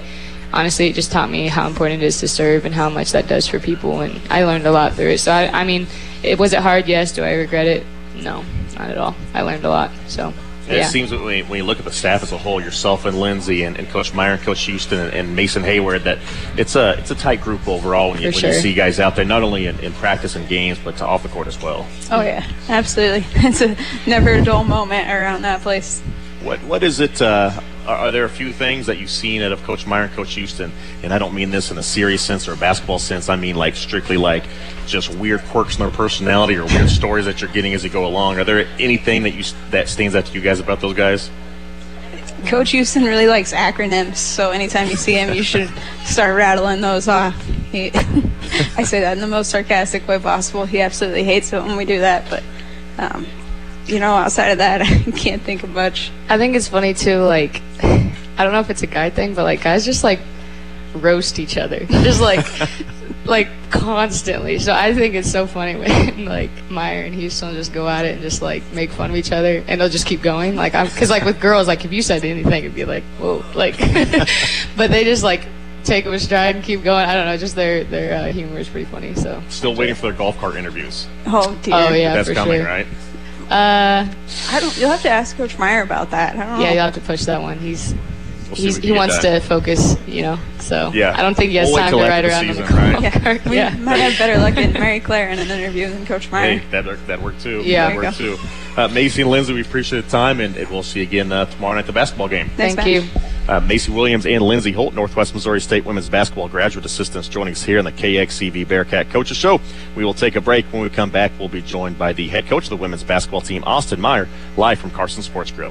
honestly, it just taught me how important it is to serve and how much that does for people, and I learned a lot through it. So, I, I mean, it, was it hard? Yes. Do I regret it? No, not at all. I learned a lot, so... Yeah. Yeah. It seems that when you, when you look at the staff as a whole, yourself and Lindsay and, and Coach Meyer and Coach Houston and, and Mason Hayward, that it's a it's a tight group overall when you, when sure. you see guys out there, not only in, in practice and games, but to off the court as well. Oh, yeah, absolutely. It's a never a dull moment around that place. What What is it? Uh, are, are there a few things that you've seen out of Coach Meyer and Coach Houston? And I don't mean this in a serious sense or a basketball sense. I mean like strictly like just weird quirks in their personality or weird stories that you're getting as you go along. Are there anything that you that stands out to you guys about those guys? Coach Houston really likes acronyms, so anytime you see him, you should start rattling those off. He, I say that in the most sarcastic way possible. He absolutely hates it when we do that, but um, you know, outside of that, I can't think of much. I think it's funny too, like, I don't know if it's a guy thing, but like guys just like roast each other. Just like like constantly. So I think it's so funny when like Meyer and Houston just go at it and just like make fun of each other, and they'll just keep going. Like I'm, because like with girls, like if you said anything, it'd be like whoa, like. But they just like take them a stride and keep going. I don't know, just their their uh, humor is pretty funny. So still waiting for their golf cart interviews. Oh dear. Oh yeah, that's for coming, sure. right? Uh, I don't. You'll have to ask Coach Meyer about that. I don't know. yeah, you'll have to push that one. He's. We'll see He's, what he you get wants done. to focus, you know, so Yeah. I don't think he has We'll wait time till to after ride the around season, on the golf right? cart. We Yeah. might have better luck getting Mary Claire in an interview than Coach Meyer. Hey, that that worked too. Yeah. that worked too. Uh, Macy and Lindsay, we appreciate the time, and, and we'll see you again uh, tomorrow night at the basketball game. Thanks, Thank man. you. Uh, Macy Williams and Lindsay Holt, Northwest Missouri State women's basketball graduate assistants, joining us here on the K X C V Bearcat Coaches Show. We will take a break. When we come back, we'll be joined by the head coach of the women's basketball team, Austin Meyer, live from Carson Sports Grill.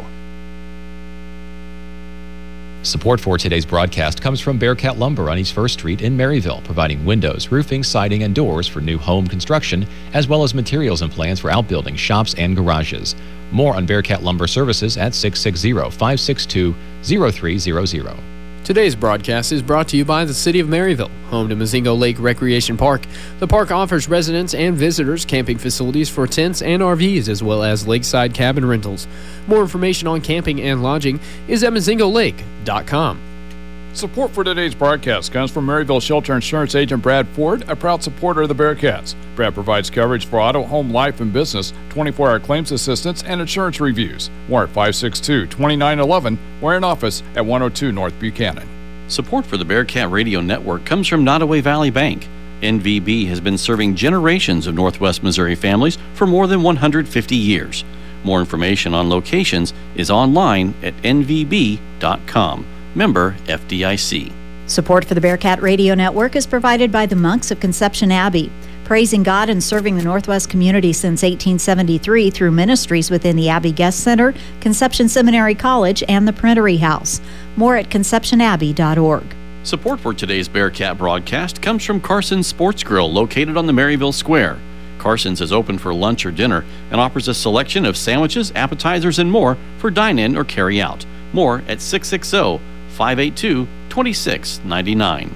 Support for today's broadcast comes from Bearcat Lumber on East First Street in Maryville, providing windows, roofing, siding, and doors for new home construction, as well as materials and plans for outbuildings, shops, and garages. More on Bearcat Lumber services at six six zero, five six two, zero three zero zero. Today's broadcast is brought to you by the City of Maryville, home to Mozingo Lake Recreation Park. The park offers residents and visitors camping facilities for tents and R Vs, as well as lakeside cabin rentals. More information on camping and lodging is at mozingo lake dot com. Support for today's broadcast comes from Maryville Shelter Insurance agent Brad Ford, a proud supporter of the Bearcats. Brad provides coverage for auto, home, life, and business, twenty-four hour claims assistance, and insurance reviews. More at five six two, two nine one one or in office at one oh two North Buchanan. Support for the Bearcat Radio Network comes from Nottoway Valley Bank. N V B has been serving generations of Northwest Missouri families for more than one hundred fifty years. More information on locations is online at N V B dot com. Member F D I C. Support for the Bearcat Radio Network is provided by the monks of Conception Abbey, praising God and serving the Northwest community since eighteen seventy-three through ministries within the Abbey Guest Center, Conception Seminary College, and the Printery House. More at conception abbey dot org. Support for today's Bearcat broadcast comes from Carson's Sports Grill, located on the Maryville Square. Carson's is open for lunch or dinner and offers a selection of sandwiches, appetizers, and more for dine-in or carry-out. More at six six zero, five eight two, two six nine nine.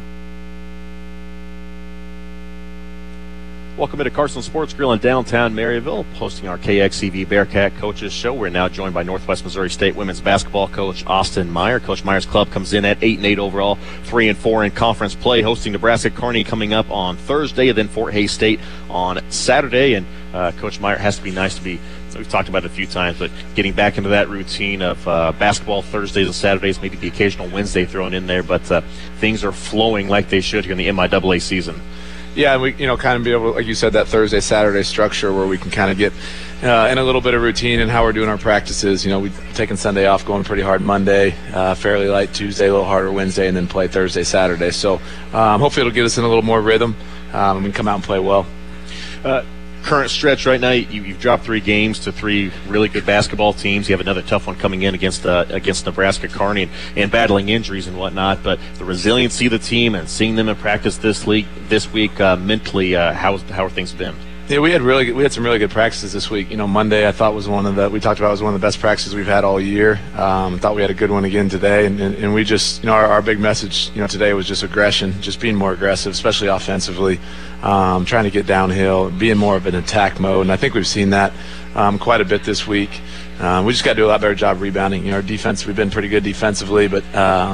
Welcome into Carson Sports Grill in downtown Maryville, hosting our K X C V Bearcat Coaches Show. We're now joined by Northwest Missouri State women's basketball coach Austin Meyer. Coach Meyer's club comes in at eight and eight overall, three and four in conference play, hosting Nebraska Kearney coming up on Thursday, and then Fort Hays State on Saturday. And uh, Coach Meyer, has to be nice to be. We've talked about it a few times, but getting back into that routine of uh, basketball Thursdays and Saturdays, maybe the occasional Wednesday thrown in there, but uh, things are flowing like they should here in the M I A A season. Yeah, and we, you know, kind of be able to, like you said, that Thursday, Saturday structure where we can kind of get uh, in a little bit of routine and how we're doing our practices. You know, we've taken Sunday off, going pretty hard Monday, uh, fairly light Tuesday, a little harder Wednesday, and then play Thursday, Saturday. So um, hopefully it'll get us in a little more rhythm um, and we can come out and play well. Uh, current stretch right now, you, you've dropped three games to three really good basketball teams. You have another tough one coming in against uh, against Nebraska Kearney and, and battling injuries and whatnot. But the resiliency of the team and seeing them in practice this week, this week uh, mentally, uh, how how are things been? Yeah, we had really good, we had some really good practices this week. You know, Monday I thought was one of the we talked about was one of the best practices we've had all year. Um, thought we had a good one again today, and, and, and we just you know our, our big message you know today was just aggression, just being more aggressive, especially offensively, um, trying to get downhill, being more of an attack mode, and I think we've seen that um, quite a bit this week. Um, we just got to do a lot better job rebounding. You know, our defense, we've been pretty good defensively, but um,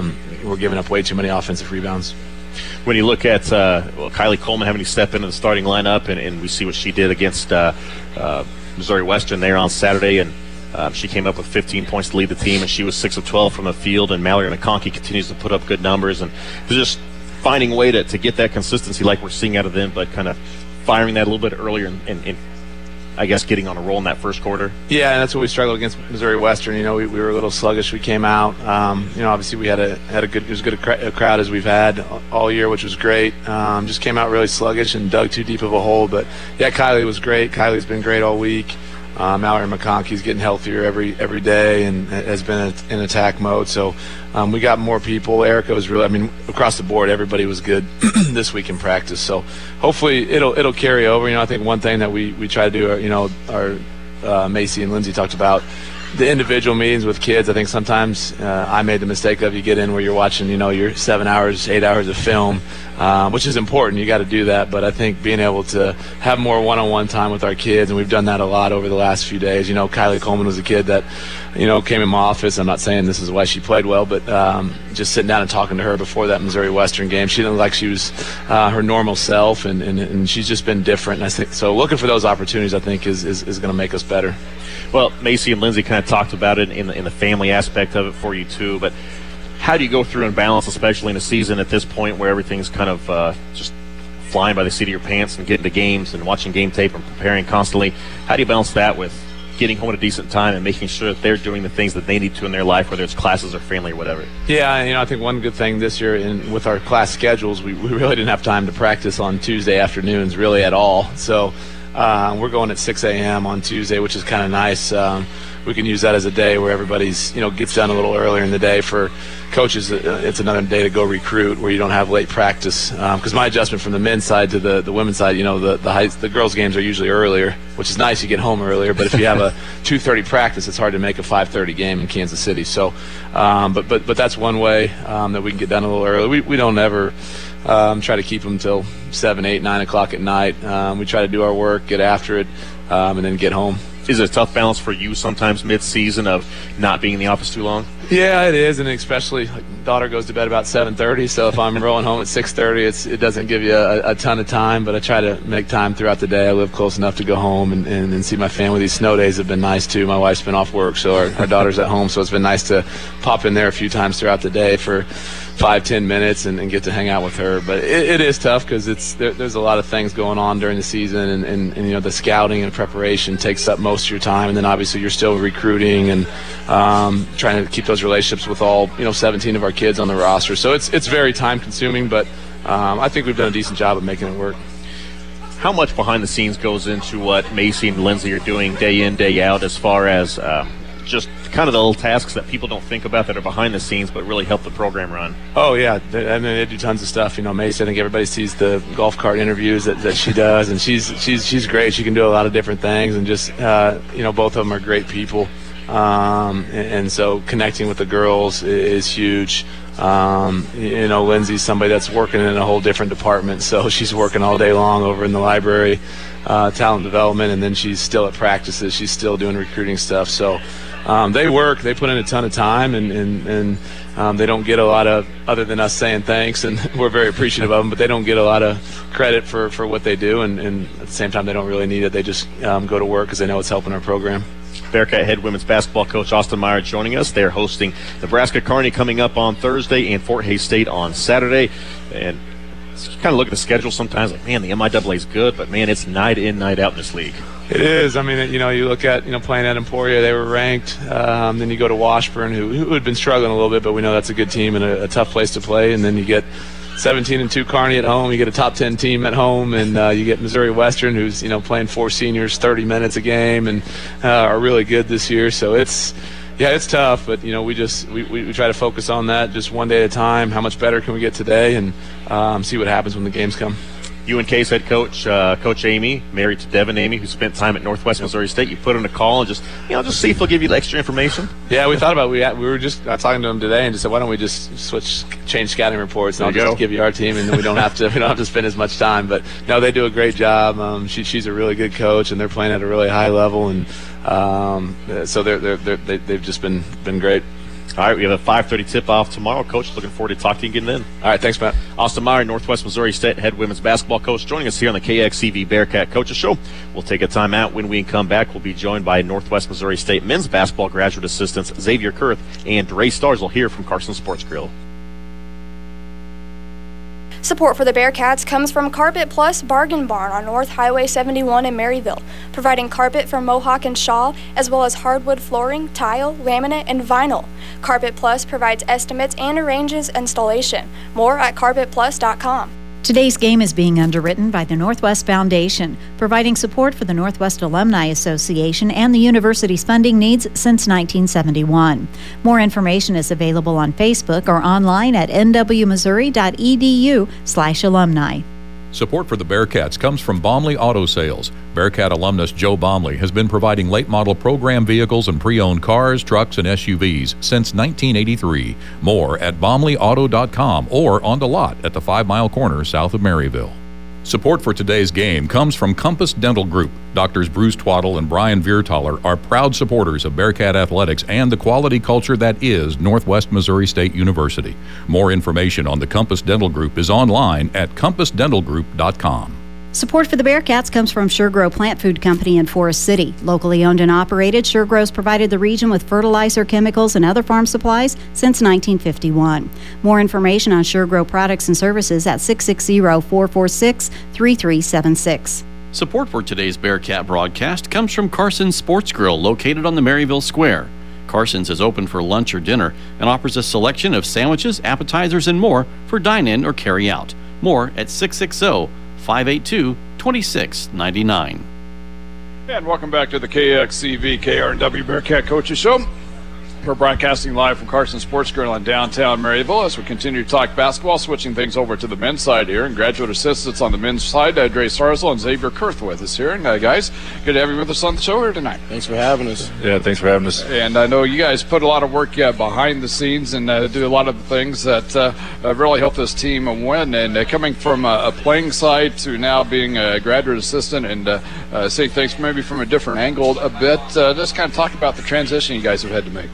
we're giving up way too many offensive rebounds. When you look at uh, well, Kylie Coleman having to step into the starting lineup, and, and we see what she did against uh, uh, Missouri Western there on Saturday, and uh, she came up with fifteen points to lead the team, and she was six of twelve from the field, and Mallory McConkey continues to put up good numbers, and they're just finding a way to, to get that consistency like we're seeing out of them, but kind of firing that a little bit earlier and, and, and I guess getting on a roll in that first quarter. Yeah, and that's what we struggled against Missouri Western. You know, we, we were a little sluggish. We came out. Um, you know, obviously we had a had a good as good a, cr- a crowd as we've had all year, which was great. Um, just came out really sluggish and dug too deep of a hole. But yeah, Kylie was great. Kylie's been great all week. Um, Mallory McConkey's getting healthier every every day and has been in attack mode. So um, we got more people. Erica was really, I mean, across the board, everybody was good this week in practice. So hopefully it'll it'll carry over. You know, I think one thing that we, we try to do, you know, our uh, Macy and Lindsay talked about the individual meetings with kids. I think sometimes uh, I made the mistake of you get in where you're watching, you know, your seven hours, eight hours of film, um, which is important. You got to do that. But I think being able to have more one-on-one time with our kids, and we've done that a lot over the last few days. You know, Kylie Coleman was a kid that, you know, came in my office. I'm not saying this is why she played well, but um, just sitting down and talking to her before that Missouri Western game, she didn't look like she was uh, her normal self, and, and, and she's just been different. And I think so. Looking for those opportunities, I think, is is, is going to make us better. Well, Macy and Lindsay kind of talked about it in the, in the family aspect of it for you too, but how do you go through and balance, especially in a season at this point where everything's kind of uh, just flying by the seat of your pants and getting to games and watching game tape and preparing constantly? How do you balance that with getting home at a decent time and making sure that they're doing the things that they need to in their life, whether it's classes or family or whatever? Yeah, you know, I think one good thing this year in, with our class schedules, we, we really didn't have time to practice on Tuesday afternoons really at all. So Uh, we're going at six a.m. on Tuesday, which is kind of nice. Um, we can use that as a day where everybody's, you know, gets done a little earlier in the day. For coaches, uh, it's another day to go recruit where you don't have late practice. Because um, my adjustment from the men's side to the, the women's side, you know, the the, high, the girls' games are usually earlier, which is nice. You get home earlier. But if you have a two thirty practice, it's hard to make a five thirty game in Kansas City. So, um, but but but that's one way um, that we can get done a little early. We we don't ever um, try to keep them till seven, eight, nine o'clock at night. Um, we try to do our work, get after it, um, and then get home. Is it a tough balance for you sometimes mid-season of not being in the office too long? Yeah, it is, and especially like daughter goes to bed about seven thirty. So if I'm rolling home at six thirty, it's it doesn't give you a, a ton of time. But I try to make time throughout the day. I live close enough to go home and, and, and see my family. These snow days have been nice too. My wife's been off work, so our, our daughter's at home. So it's been nice to pop in there a few times throughout the day for five, ten minutes and, and get to hang out with her. But it, it is tough because it's there, there's a lot of things going on during the season, and, and, and you know the scouting and preparation takes up most of your time, and then obviously you're still recruiting and um, trying to keep those relationships with all you know seventeen of our kids on the roster. So it's it's very time consuming, but um, I think we've done a decent job of making it work. How much behind the scenes goes into what Macy and Lindsay are doing day in, day out, as far as uh, just kind of the little tasks that people don't think about that are behind the scenes but really help the program run? Oh, yeah. They, I mean, they do tons of stuff. You know, Macy, I think everybody sees the golf cart interviews that, that she does, and she's she's she's great. She can do a lot of different things, and just, uh, you know, both of them are great people. Um, and, and so connecting with the girls is, is huge. Um, you know, Lindsay's somebody that's working in a whole different department, so she's working all day long over in the library, uh, talent development, and then she's still at practices. She's still doing recruiting stuff. So um, they work. They put in a ton of time, and, and, and um, they don't get a lot of, other than us saying thanks, and we're very appreciative of them, but they don't get a lot of credit for, for what they do, and, and at the same time they don't really need it. They just um, go to work because they know it's helping our program. Bearcat head women's basketball coach Austin Meyer joining us. They're hosting Nebraska Kearney coming up on Thursday and Fort Hays State on Saturday. And you kind of look at the schedule sometimes like, man, the M I A A is good, but, man, it's night in, night out in this league. It is. I mean, you know, you look at, you know, playing at Emporia, they were ranked. Um, then you go to Washburn, who, who had been struggling a little bit, but we know that's a good team and a, a tough place to play. And then you get seventeen and two Kearney at home. You get a top ten team at home, and uh, you get Missouri Western, who's you know playing four seniors thirty minutes a game and uh, are really good this year. So it's yeah, it's tough, but you know we just we, we, we try to focus on that just one day at a time. How much better can we get today, and um, see what happens when the games come. U N K's head coach, uh, Coach Amy, married to Devin Amy, who spent time at Northwest Missouri State. You put in a call and just, you know, just see if they'll give you the extra information. Yeah, we thought about it. We, we were just uh, talking to them today and just said, why don't we just switch, change scouting reports, and I'll just give you our team, and then we don't have to we don't have to spend as much time. But no, they do a great job. Um, she, she's a really good coach, and they're playing at a really high level, and um, so they're, they're, they're, they, they've just been been great. All right, we have a five thirty tip-off tomorrow. Coach, looking forward to talking to you getting in. All right, thanks, Matt. Austin Meyer, Northwest Missouri State head women's basketball coach, joining us here on the K X C V Bearcat Coaches Show. We'll take a time out. When we come back, we'll be joined by Northwest Missouri State men's basketball graduate assistants Xavier Kurth and Dre Stars. We'll hear from Carson Sports Grill. Support for the Bearcats comes from Carpet Plus Bargain Barn on North Highway seventy-one in Maryville, providing carpet from Mohawk and Shaw, as well as hardwood flooring, tile, laminate, and vinyl. Carpet Plus provides estimates and arranges installation. More at carpet plus dot com. Today's game is being underwritten by the Northwest Foundation, providing support for the Northwest Alumni Association and the university's funding needs since nineteen seventy-one. More information is available on Facebook or online at n w missouri dot e d u slash alumni. Support for the Bearcats comes from Baumley Auto Sales. Bearcat alumnus Joe Baumley has been providing late-model program vehicles and pre-owned cars, trucks, and S U Vs since nineteen eighty-three. More at baumley auto dot com or on the lot at the Five Mile Corner south of Maryville. Support for today's game comes from Compass Dental Group. Doctors Bruce Twaddle and Brian Viertaler are proud supporters of Bearcat athletics and the quality culture that is Northwest Missouri State University. More information on the Compass Dental Group is online at compass dental group dot com. Support for the Bearcats comes from SureGrow Plant Food Company in Forest City. Locally owned and operated, SureGrow's provided the region with fertilizer, chemicals, and other farm supplies since nineteen fifty-one. More information on SureGrow products and services at six six zero, four four six, three three seven six. Support for today's Bearcat broadcast comes from Carson's Sports Grill, located on the Maryville Square. Carson's is open for lunch or dinner and offers a selection of sandwiches, appetizers, and more for dine-in or carry-out. More at six six zero, five eight two, two six nine nine. And welcome back to the K X C V K R N W Bearcat Coaches Show. We're broadcasting live from Carson Sports Grill in downtown Maryville as we continue to talk basketball, switching things over to the men's side here. And graduate assistants on the men's side, uh, Dre Starzl and Xavier Kurth with us here. And uh, guys, good to have you with us on the show here tonight. Thanks for having us. Yeah, thanks for having us. And I know you guys put a lot of work uh, behind the scenes and uh, do a lot of things that uh, uh, really help this team win. And uh, coming from a, a playing side to now being a graduate assistant and uh, uh, seeing things maybe from a different angle a bit, uh, just kind of talk about the transition you guys have had to make.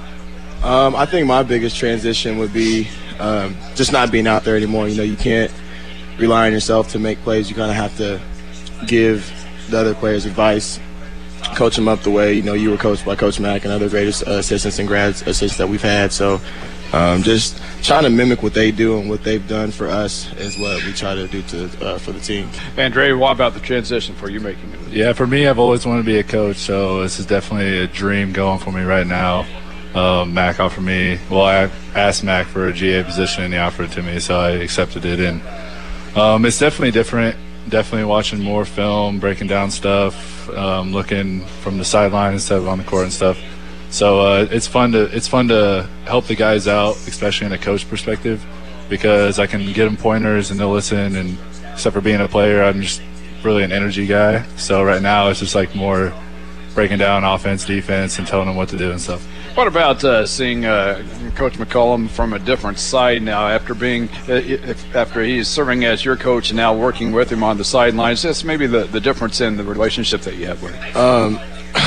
Um, I think my biggest transition would be um, just not being out there anymore. You know, you can't rely on yourself to make plays. You kind of have to give the other players advice, coach them up the way, you know, you were coached by Coach Mack and other great assistants and grad assistants that we've had. So um, just trying to mimic what they do and what they've done for us is what we try to do to uh, for the team. Andre, what about the transition for you making it? Yeah, for me, I've always wanted to be a coach, so this is definitely a dream going for me right now. Um, Mac offered me, well, I asked Mac for a G A position, and he offered it to me, so I accepted it. And um, it's definitely different, definitely watching more film, breaking down stuff, um, looking from the sideline instead of on the court and stuff. So uh, it's fun to it's fun to help the guys out, especially in a coach perspective, because I can get them pointers and they'll listen. And except for being a player, I'm just really an energy guy. So right now it's just like more breaking down offense, defense, and telling them what to do and stuff. What about uh, seeing uh, Coach McCollum from a different side now after being uh, if, after he's serving as your coach and now working with him on the sidelines? Just maybe the, the difference in the relationship that you have with him. Um,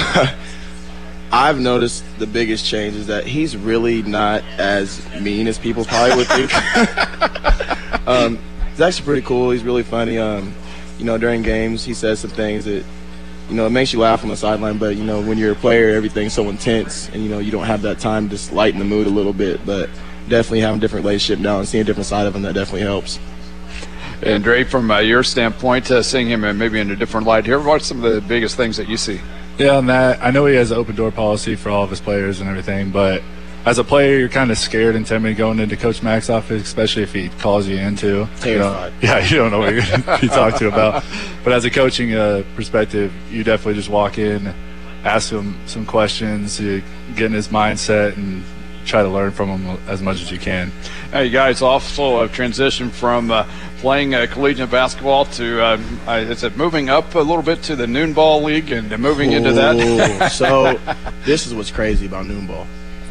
I've noticed the biggest change is that he's really not as mean as people probably would think. um, he's actually pretty cool. He's really funny. Um, you know, during games he says some things that, you know, it makes you laugh on the sideline, but, you know, when you're a player, everything's so intense, and, you know, you don't have that time to just lighten the mood a little bit. But definitely having a different relationship now and seeing a different side of him, that definitely helps. And, Dre, from uh, your standpoint, uh, seeing him maybe in a different light here, what are some of the biggest things that you see? Yeah, on that, I know he has an open-door policy for all of his players and everything, but as a player, you're kind of scared and timid going into Coach Mack's office, especially if he calls you into. Terrified. You know, yeah, you don't know what you're going to be talked to about. But as a coaching uh, perspective, you definitely just walk in, ask him some questions, you get in his mindset, and try to learn from him as much as you can. Now, you guys also have transitioned from uh, playing uh, collegiate basketball to, uh, uh, is it moving up a little bit to the noon ball league and uh, moving Ooh, into that? So this is what's crazy about noon ball.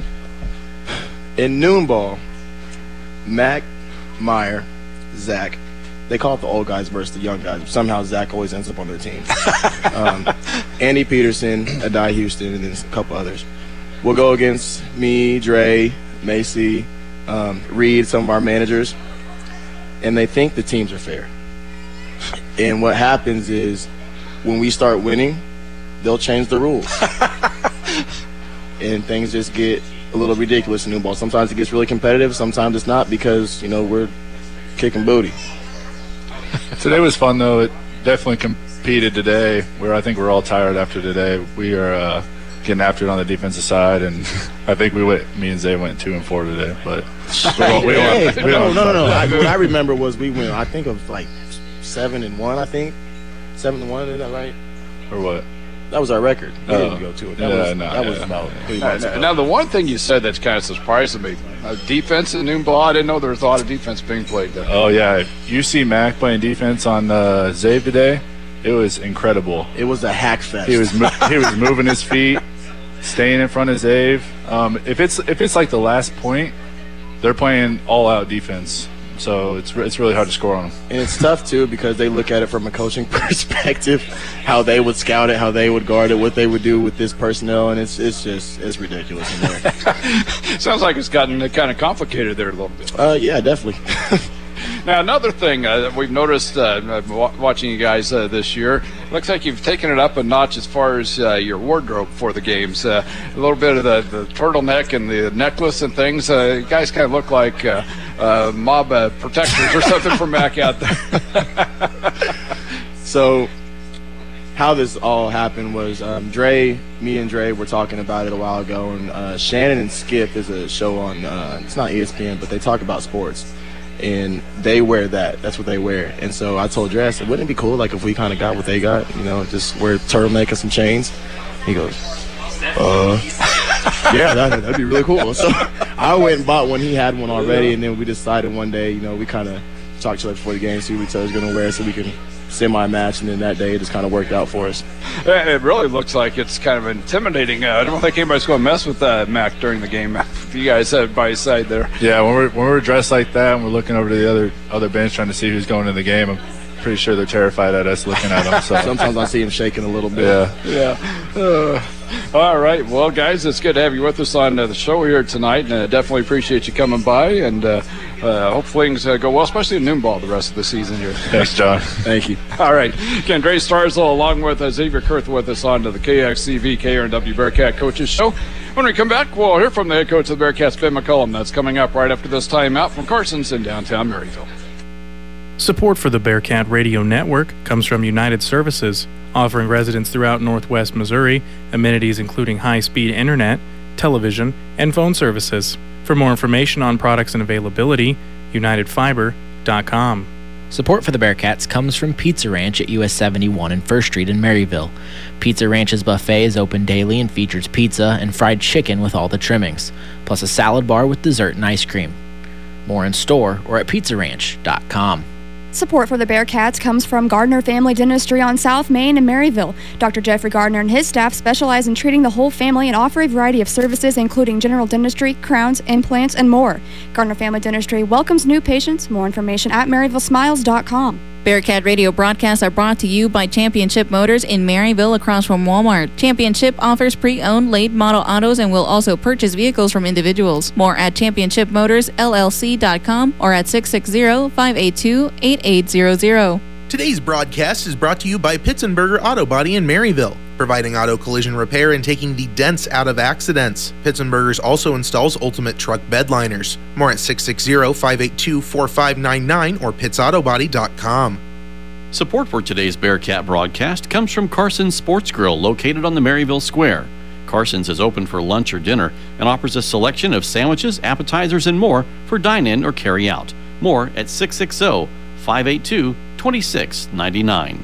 In noon ball, Mac, Meyer, Zach, they call it the old guys versus the young guys. Somehow Zach always ends up on their team. um, Andy Peterson, Adai Houston, and then a couple others. we'll go against me, Dre, Macy, um, Reed, some of our managers, and they think the teams are fair. And what happens is when we start winning, they'll change the rules. And things just get a little ridiculous in new ball. Sometimes it gets really competitive, sometimes it's not, because, you know, we're kicking booty. Today was fun, though. It definitely competed today, where I think we're all tired after today. We are uh, getting after it on the defensive side, and I think we went, me and Zay went two and four today. But we don't, we don't, hey, we no, don't no, no, no. I, what I remember was we went, I think, of like seven and one. I think seven and one. Is that right? Or what? That was our record. We Oh. didn't go to it. That Yeah, was no, that yeah. was about three Now, months ago. now, the one thing you said that's kind of surprising me, uh, defense in Noon Ball, I didn't know there was a lot of defense being played there. Oh, yeah. You see Mac playing defense on uh, Zave today. It was incredible. It was a hack fest. He was mo- he was moving his feet, staying in front of Zave. Um, if it's if it's like the last point, they're playing all out defense. So it's re- it's really hard to score on them. And it's tough, too, because they look at it from a coaching perspective, how they would scout it, how they would guard it, what they would do with this personnel, and it's it's just it's ridiculous in there. Sounds like it's gotten kind of complicated there a little bit. Uh, yeah, definitely. Now, another thing uh, that we've noticed uh, wa- watching you guys uh, this year, looks like you've taken it up a notch as far as uh, your wardrobe for the games. Uh, a little bit of the, the turtleneck and the necklace and things. Uh, you guys kind of look like uh, uh, mob uh, protectors or something from back out there. So how this all happened was um, Dre, me and Dre were talking about it a while ago, and uh, Shannon and Skip is a show on, uh, it's not E S P N, but they talk about sports. And they wear that. That's what they wear. And so I told Dre, I said, wouldn't it be cool, like, if we kind of got what they got, you know, just wear a turtleneck and some chains? He goes, uh, yeah, that, that'd be really cool. So I went and bought one. He had one already, and then we decided one day, you know, we kind of talked to each other before the game, see what each other's going to wear so we can semi-match, and then that day it just kind of worked out for us. It really looks like it's kind of intimidating. Uh, I don't think anybody's going to mess with uh, Mac during the game. If you guys have it by your side there. Yeah, when we're when we're dressed like that and we're looking over to the other other bench trying to see who's going in the game, I'm pretty sure they're terrified at us looking at them. So sometimes I see him shaking a little bit. Yeah, yeah. Uh, all right, well, guys, it's good to have you with us on uh, the show here tonight, and uh, definitely appreciate you coming by. And uh, uh, hope things uh, go well, especially in noon ball the rest of the season here. Thanks, John. Thank you. All right, again, Dre Starzl along with uh, Xavier Kurth with us on to the K X C V K R N W Bearcat Coaches Show. When we come back, we'll hear from the head coach of the Bearcats, Ben McCullum. That's coming up right after this timeout from Carson's in downtown Maryville. Support for the Bearcat Radio Network comes from United Services, offering residents throughout Northwest Missouri amenities including high-speed internet, television, and phone services. For more information on products and availability, united fiber dot com. Support for the Bearcats comes from Pizza Ranch at U S seventy-one and First Street in Maryville. Pizza Ranch's buffet is open daily and features pizza and fried chicken with all the trimmings, plus a salad bar with dessert and ice cream. More in store or at pizza ranch dot com. Support for the Bearcats comes from Gardner Family Dentistry on South Main in Maryville. Doctor Jeffrey Gardner and his staff specialize in treating the whole family and offer a variety of services including general dentistry, crowns, implants, and more. Gardner Family Dentistry welcomes new patients. More information at maryville smiles dot com. Bearcat Radio broadcasts are brought to you by Championship Motors in Maryville across from Walmart. Championship offers pre-owned late model autos and will also purchase vehicles from individuals. More at championship motors L L C dot com or at six six zero, five eight two, eight eight zero zero. Today's broadcast is brought to you by Pitzenberger Auto Body in Maryville, providing auto collision repair and taking the dents out of accidents. Pitzenberger's also installs ultimate truck bed liners. More at six six zero, five eight two, four five nine nine or pits auto body dot com. Support for today's Bearcat broadcast comes from Carson's Sports Grill, located on the Maryville Square. Carson's is open for lunch or dinner and offers a selection of sandwiches, appetizers, and more for dine-in or carry-out. More at six six zero, five eight two, two six nine nine.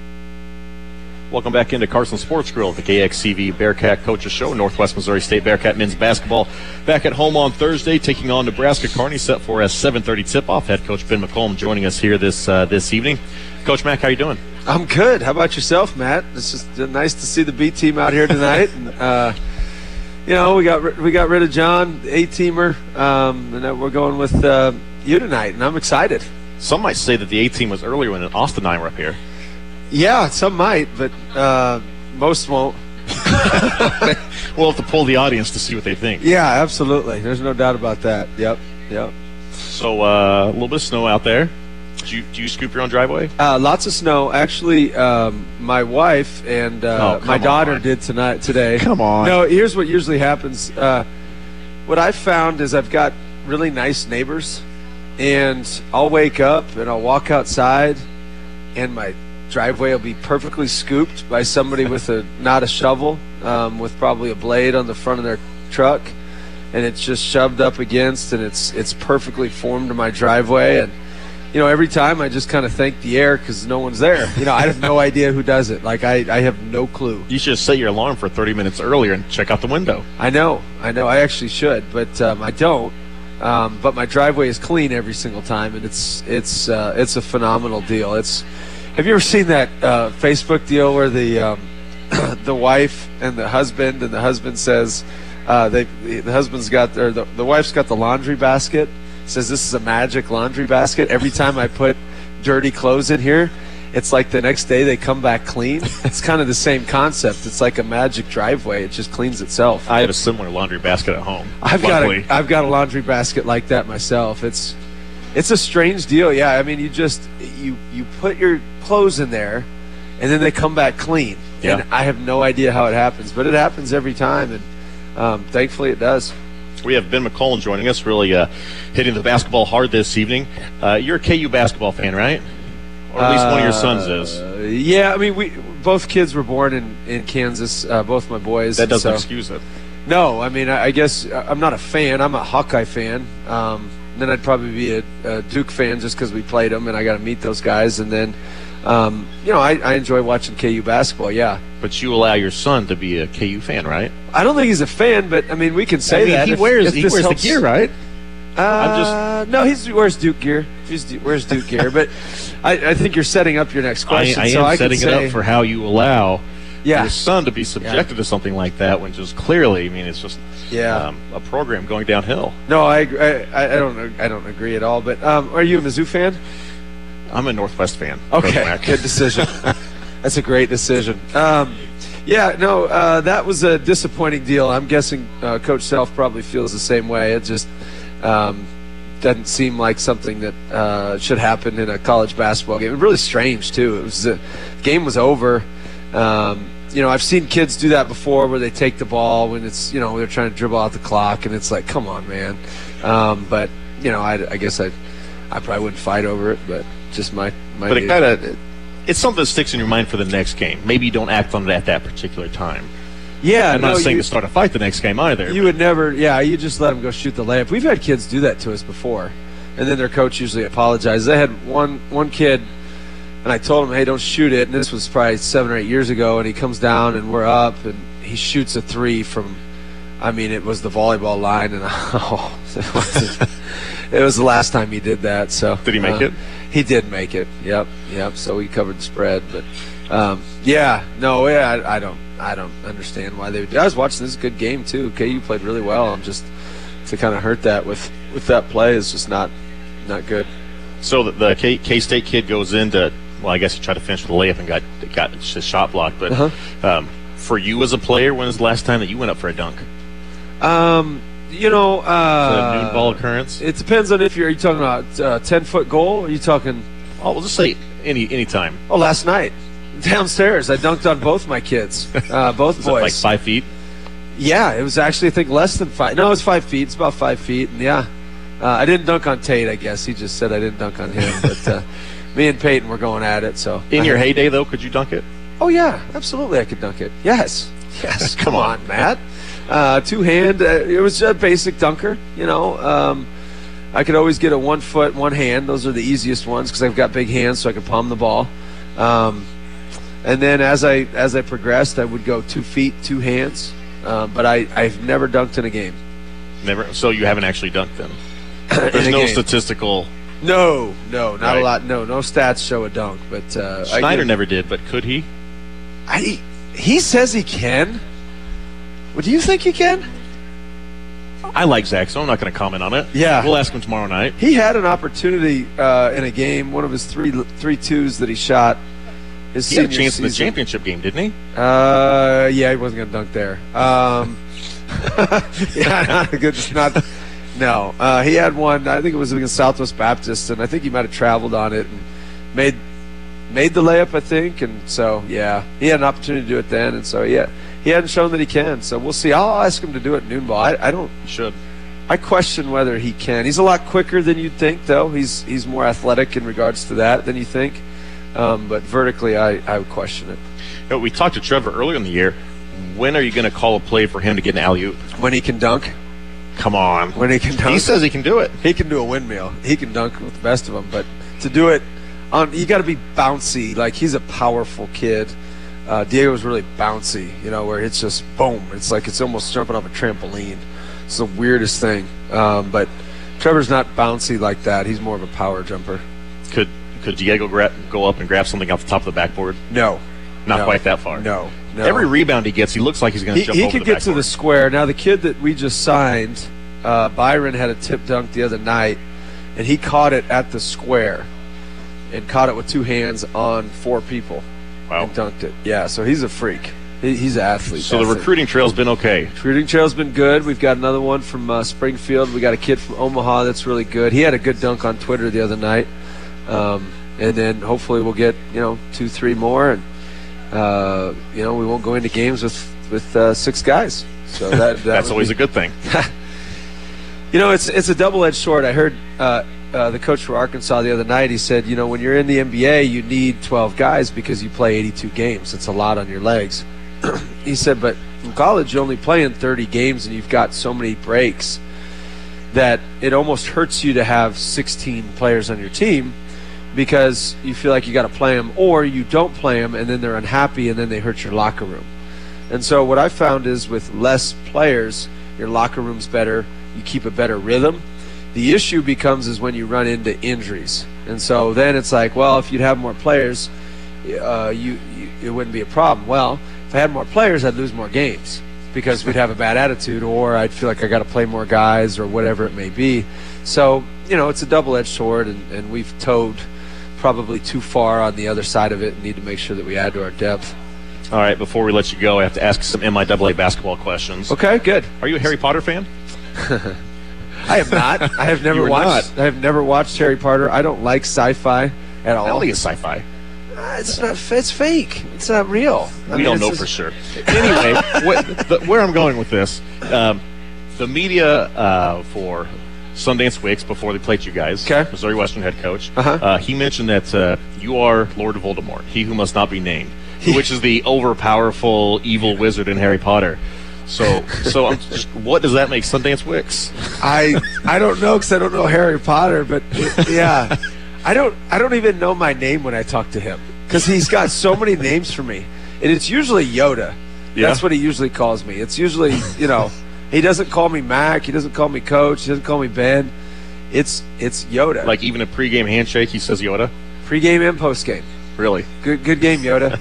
Welcome back into Carson Sports Grill, the K X C V Bearcat Coaches Show. Northwest Missouri State Bearcat men's basketball back at home on Thursday, taking on Nebraska Kearney, set for a seven thirty tip-off. Head coach Ben McCullum joining us here this uh, this evening. Coach Mack, how you doing? I'm good. How about yourself, Matt? It's just nice to see the B team out here tonight. and, uh, you know, we got we got rid of John, the A-teamer, um, and we're going with uh, you tonight, and I'm excited. Some might say that the A-team was earlier when Austin and I were up here. Yeah, some might, but uh, most won't. We'll have to pull the audience to see what they think. Yeah, absolutely. There's no doubt about that. Yep, yep. So uh, a little bit of snow out there. Do you, do you scoop your own driveway? Uh, lots of snow. Actually, um, my wife and uh, Oh, my come daughter on. did tonight today. Come on. No, here's what usually happens. Uh, what I've found is I've got really nice neighbors, and I'll wake up and I'll walk outside, and my driveway will be perfectly scooped by somebody with a not a shovel, um, with probably a blade on the front of their truck, and it's just shoved up against, and it's it's perfectly formed to my driveway. And you know, every time I just kind of thank the air because no one's there. You know, I have no idea who does it. Like, I, I have no clue. You should set your alarm for thirty minutes earlier and check out the window. I know, I know. I actually should, but um, I don't. Um, but my driveway is clean every single time, and it's it's uh, it's a phenomenal deal. It's have you ever seen that uh, Facebook deal where the um, the wife and the husband, and the husband says uh, they the husband's got or the, the wife's got the laundry basket. Says this is a magic laundry basket. Every time I put dirty clothes in here, it's like the next day they come back clean. It's kind of the same concept. It's like a magic driveway. It just cleans itself. I have a similar laundry basket at home. I've luckily. got a, I've got a laundry basket like that myself. It's it's a strange deal. Yeah, I mean, you just you you put your clothes in there, and then they come back clean. Yeah. And I have no idea how it happens, but it happens every time, and um, thankfully it does. We have Ben McCollum joining us, really uh, hitting the basketball hard this evening. Uh, you're a K U basketball fan, right? Or at least one of your sons is. Uh, yeah, I mean, we both kids were born in, in Kansas, uh, both my boys. That doesn't so, excuse it. No, I mean, I, I guess I'm not a fan. I'm a Hawkeye fan. Um, then I'd probably be a, a Duke fan just because we played them, and I got to meet those guys. And then, um, you know, I, I enjoy watching K U basketball, yeah. But you allow your son to be a K U fan, right? I don't think he's a fan, but, I mean, we can say I mean, that. He if, wears, if he this wears the helps. gear, right? Uh, I'm just... No, he's, he wears Duke gear. He wears Duke gear. But I, I think you're setting up your next question. I, I so am I setting can it say, up for how you allow Yeah. your son to be subjected Yeah. to something like that when just clearly, I mean, it's just Yeah. um, a program going downhill. No, I, I I don't I don't agree at all. But um, are you a Mizzou fan? I'm a Northwest fan. Okay, good decision. That's a great decision. Um, yeah, no, uh, that was a disappointing deal. I'm guessing uh, Coach Self probably feels the same way. It just um, doesn't seem like something that uh, should happen in a college basketball game. It was really strange too. It was the game was over. Um, you know, I've seen kids do that before, where they take the ball when it's you know they're trying to dribble out the clock, and it's like, come on, man. Um, but you know, I, I guess I I probably wouldn't fight over it, but just my my. But it kind of it's something that sticks in your mind for the next game. Maybe you don't act on it at that particular time. Yeah, I'm no, not saying you- to start a fight the next game either. You would never, yeah, you just let them go shoot the layup. We've had kids do that to us before, and then their coach usually apologizes. I had one one kid, and I told him, hey, don't shoot it, and this was probably seven or eight years ago, and he comes down, and we're up, and he shoots a three from, I mean, it was the volleyball line, and oh, it, wasn't, it was the last time he did that. So Did he make uh, it? He did make it, yep, yep, so we covered the spread, but um, yeah, no, yeah, I, I don't. I don't understand why they would. I was watching this good game too. K U played really well. I'm just to kind of hurt that with with that play is just not not good. So the, the K, K-State kid goes into, well, I guess he tried to finish with a layup and got got his shot blocked. But Uh-huh. um, for you as a player, when was the last time that you went up for a dunk? Um, you know, Is that uh, a noon ball occurrence? it depends on if you're. Are you talking about uh, ten foot goal? Or are you talking? Oh, we'll just say any any time. Oh, last night downstairs, I dunked on both my kids, uh, both Was it boys. like five feet? Yeah, it was actually I think less than five. No, it was five feet. It's about five feet. And yeah, uh, I didn't dunk on Tate. I guess he just said I didn't dunk on him. But uh, me and Peyton were going at it. So In I your had- heyday, though, could you dunk it? Oh yeah, absolutely. I could dunk it. Yes, yes. Come Come on. on, Matt. Uh, two hand. Uh, it was a basic dunker. You know, um, I could always get a one foot, one hand. Those are the easiest ones because I've got big hands, so I can palm the ball. Um, and then as I as I progressed, I would go two feet, two hands. Uh, but I I've never dunked in a game. Never. So you haven't actually dunked them. There's In a no game. statistical. No, no, not Right. a lot. No, no stats show a dunk. But uh, I Schneider give- never did, but could he? I, he says he can. Well, do you think he can? I like Zach, so I'm not going to comment on it. Yeah. We'll ask him tomorrow night. He had an opportunity uh, in a game, one of his three three twos that he shot. his he had a senior chance in the season. championship game, didn't he? Uh, yeah, he wasn't going to dunk there. Um, yeah, not a good, not. No, uh, he had one. I think it was against Southwest Baptist, and I think he might have traveled on it and made made the layup. I think, and so yeah, he had an opportunity to do it then, and so yeah, he hadn't shown that he can. So we'll see. I'll ask him to do it at noon ball. I, I don't. He should. I question whether he can. He's a lot quicker than you'd think, though. He's he's more athletic in regards to that than you think. Um, but vertically, I, I would question it. You know, we talked to Trevor earlier in the year. When are you going to call a play for him to get an alley-oop? When he can dunk. Come on. When he can dunk. He says he can do it. He can do a windmill. He can dunk with the best of them. But to do it, on you got to be bouncy. Like, he's a powerful kid. Uh, Diego's really bouncy, you know, where it's just boom. It's like it's almost jumping off a trampoline. It's the weirdest thing. Um, but Trevor's not bouncy like that. He's more of a power jumper. Could could Diego gra- go up and grab something off the top of the backboard? No. Not no. quite that far. No. No. Every rebound he gets, he looks like he's going to He, jump he over could the get backboard. to the square. Now, the kid that we just signed, uh, Byron, had a tip dunk the other night, and he caught it at the square and caught it with two hands on four people. Wow. And dunked it. Yeah, so he's a freak. He, he's an athlete. So the athlete. recruiting trail's been okay. Recruiting trail's been good. We've got another one from uh, Springfield. We got a kid from Omaha that's really good. He had a good dunk on Twitter the other night. Um, and then hopefully we'll get, you know, two, three more, and uh, you know, we won't go into games with with uh, six guys. So that, that That's always be, a good thing. You know, it's it's a double-edged sword. I heard uh, uh, the coach for Arkansas the other night. He said, you know, when you're in the N B A, you need twelve guys because you play eighty-two games. It's a lot on your legs. He said, but in college, you're only playing thirty games, and you've got so many breaks that it almost hurts you to have sixteen players on your team because you feel like you got to play them, or you don't play them, and then they're unhappy, and then they hurt your locker room. And so what I found is with less players, your locker room's better. You keep a better rhythm. The issue becomes is when you run into injuries. And so then it's like, well, if you'd have more players, uh, you, you it wouldn't be a problem. Well, if I had more players, I'd lose more games because we'd have a bad attitude, or I'd feel like I got to play more guys, or whatever it may be. So, you know, it's a double-edged sword, and, and we've towed probably too far on the other side of it and need to make sure that we add to our depth. All right, before we let you go, I have to ask some M I A A basketball questions. Okay, good. Are you a Harry Potter fan? I am not. I have never You are watched. not. I have never watched Harry Potter. I don't like sci-fi at all. I don't think it's sci-fi. Uh, it's not. It's fake. It's not real. I We mean, don't it's know just- for sure. Anyway, what, the, where I'm going with this, um, the media uh, for Sundance Wicks, before they played you guys, okay. Missouri Western head coach, Uh-huh. uh, he mentioned that uh, you are Lord Voldemort, he who must not be named, which is the overpowerful evil wizard in Harry Potter. So, so I'm just, what does that make Sundance Wicks? I I don't know because I don't know Harry Potter, but it- yeah, I don't I don't even know my name when I talk to him because he's got so many names for me, and it's usually Yoda. Yeah. That's what he usually calls me. It's usually, you know, he doesn't call me Mac, he doesn't call me Coach, he doesn't call me Ben. It's it's Yoda. Like even a pregame handshake, he says Yoda. Pregame and postgame. Really? Good good game, Yoda.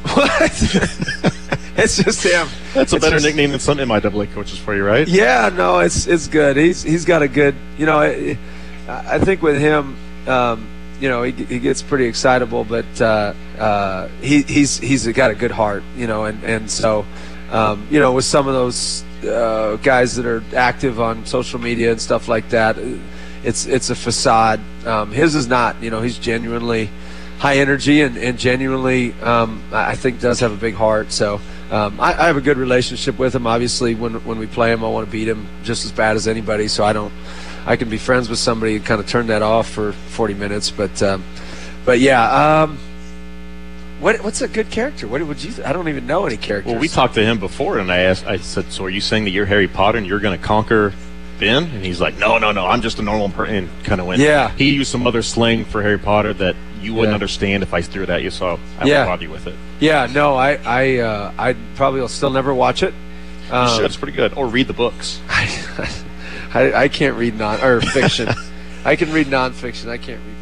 What? It's just him. That's a It's better just- nickname than some M I A A coaches for you, right? Yeah, no, it's it's good. He's he's got a good, you know, I, I think with him, um, you know, he, he gets pretty excitable, but uh, uh, he he's he's got a good heart, you know, and and so, um, you know, with some of those uh, guys that are active on social media and stuff like that, it's it's a facade. Um, his is not, you know, he's genuinely high energy and, and genuinely, um, I think, does have a big heart. So um, I, I have a good relationship with him. Obviously, when when we play him, I want to beat him just as bad as anybody. So I don't, I can be friends with somebody and kind of turn that off for forty minutes. But um, but yeah, um, what what's a good character? What would you? I don't even know any characters. Well, we talked to him before, and I asked, I said, "So are you saying that you're Harry Potter and you're going to conquer Ben?" And he's like, "No, no, no, I'm just a normal person." And kind of went. Yeah. He used some other slang for Harry Potter that you wouldn't Yeah. understand if I threw it at you, so I Yeah. won't bother you with it. Yeah, no, I I uh, I probably will still never watch it. You Um, should. It's pretty good. Or read the books. I, I can't read non or fiction. I can read nonfiction. I can't read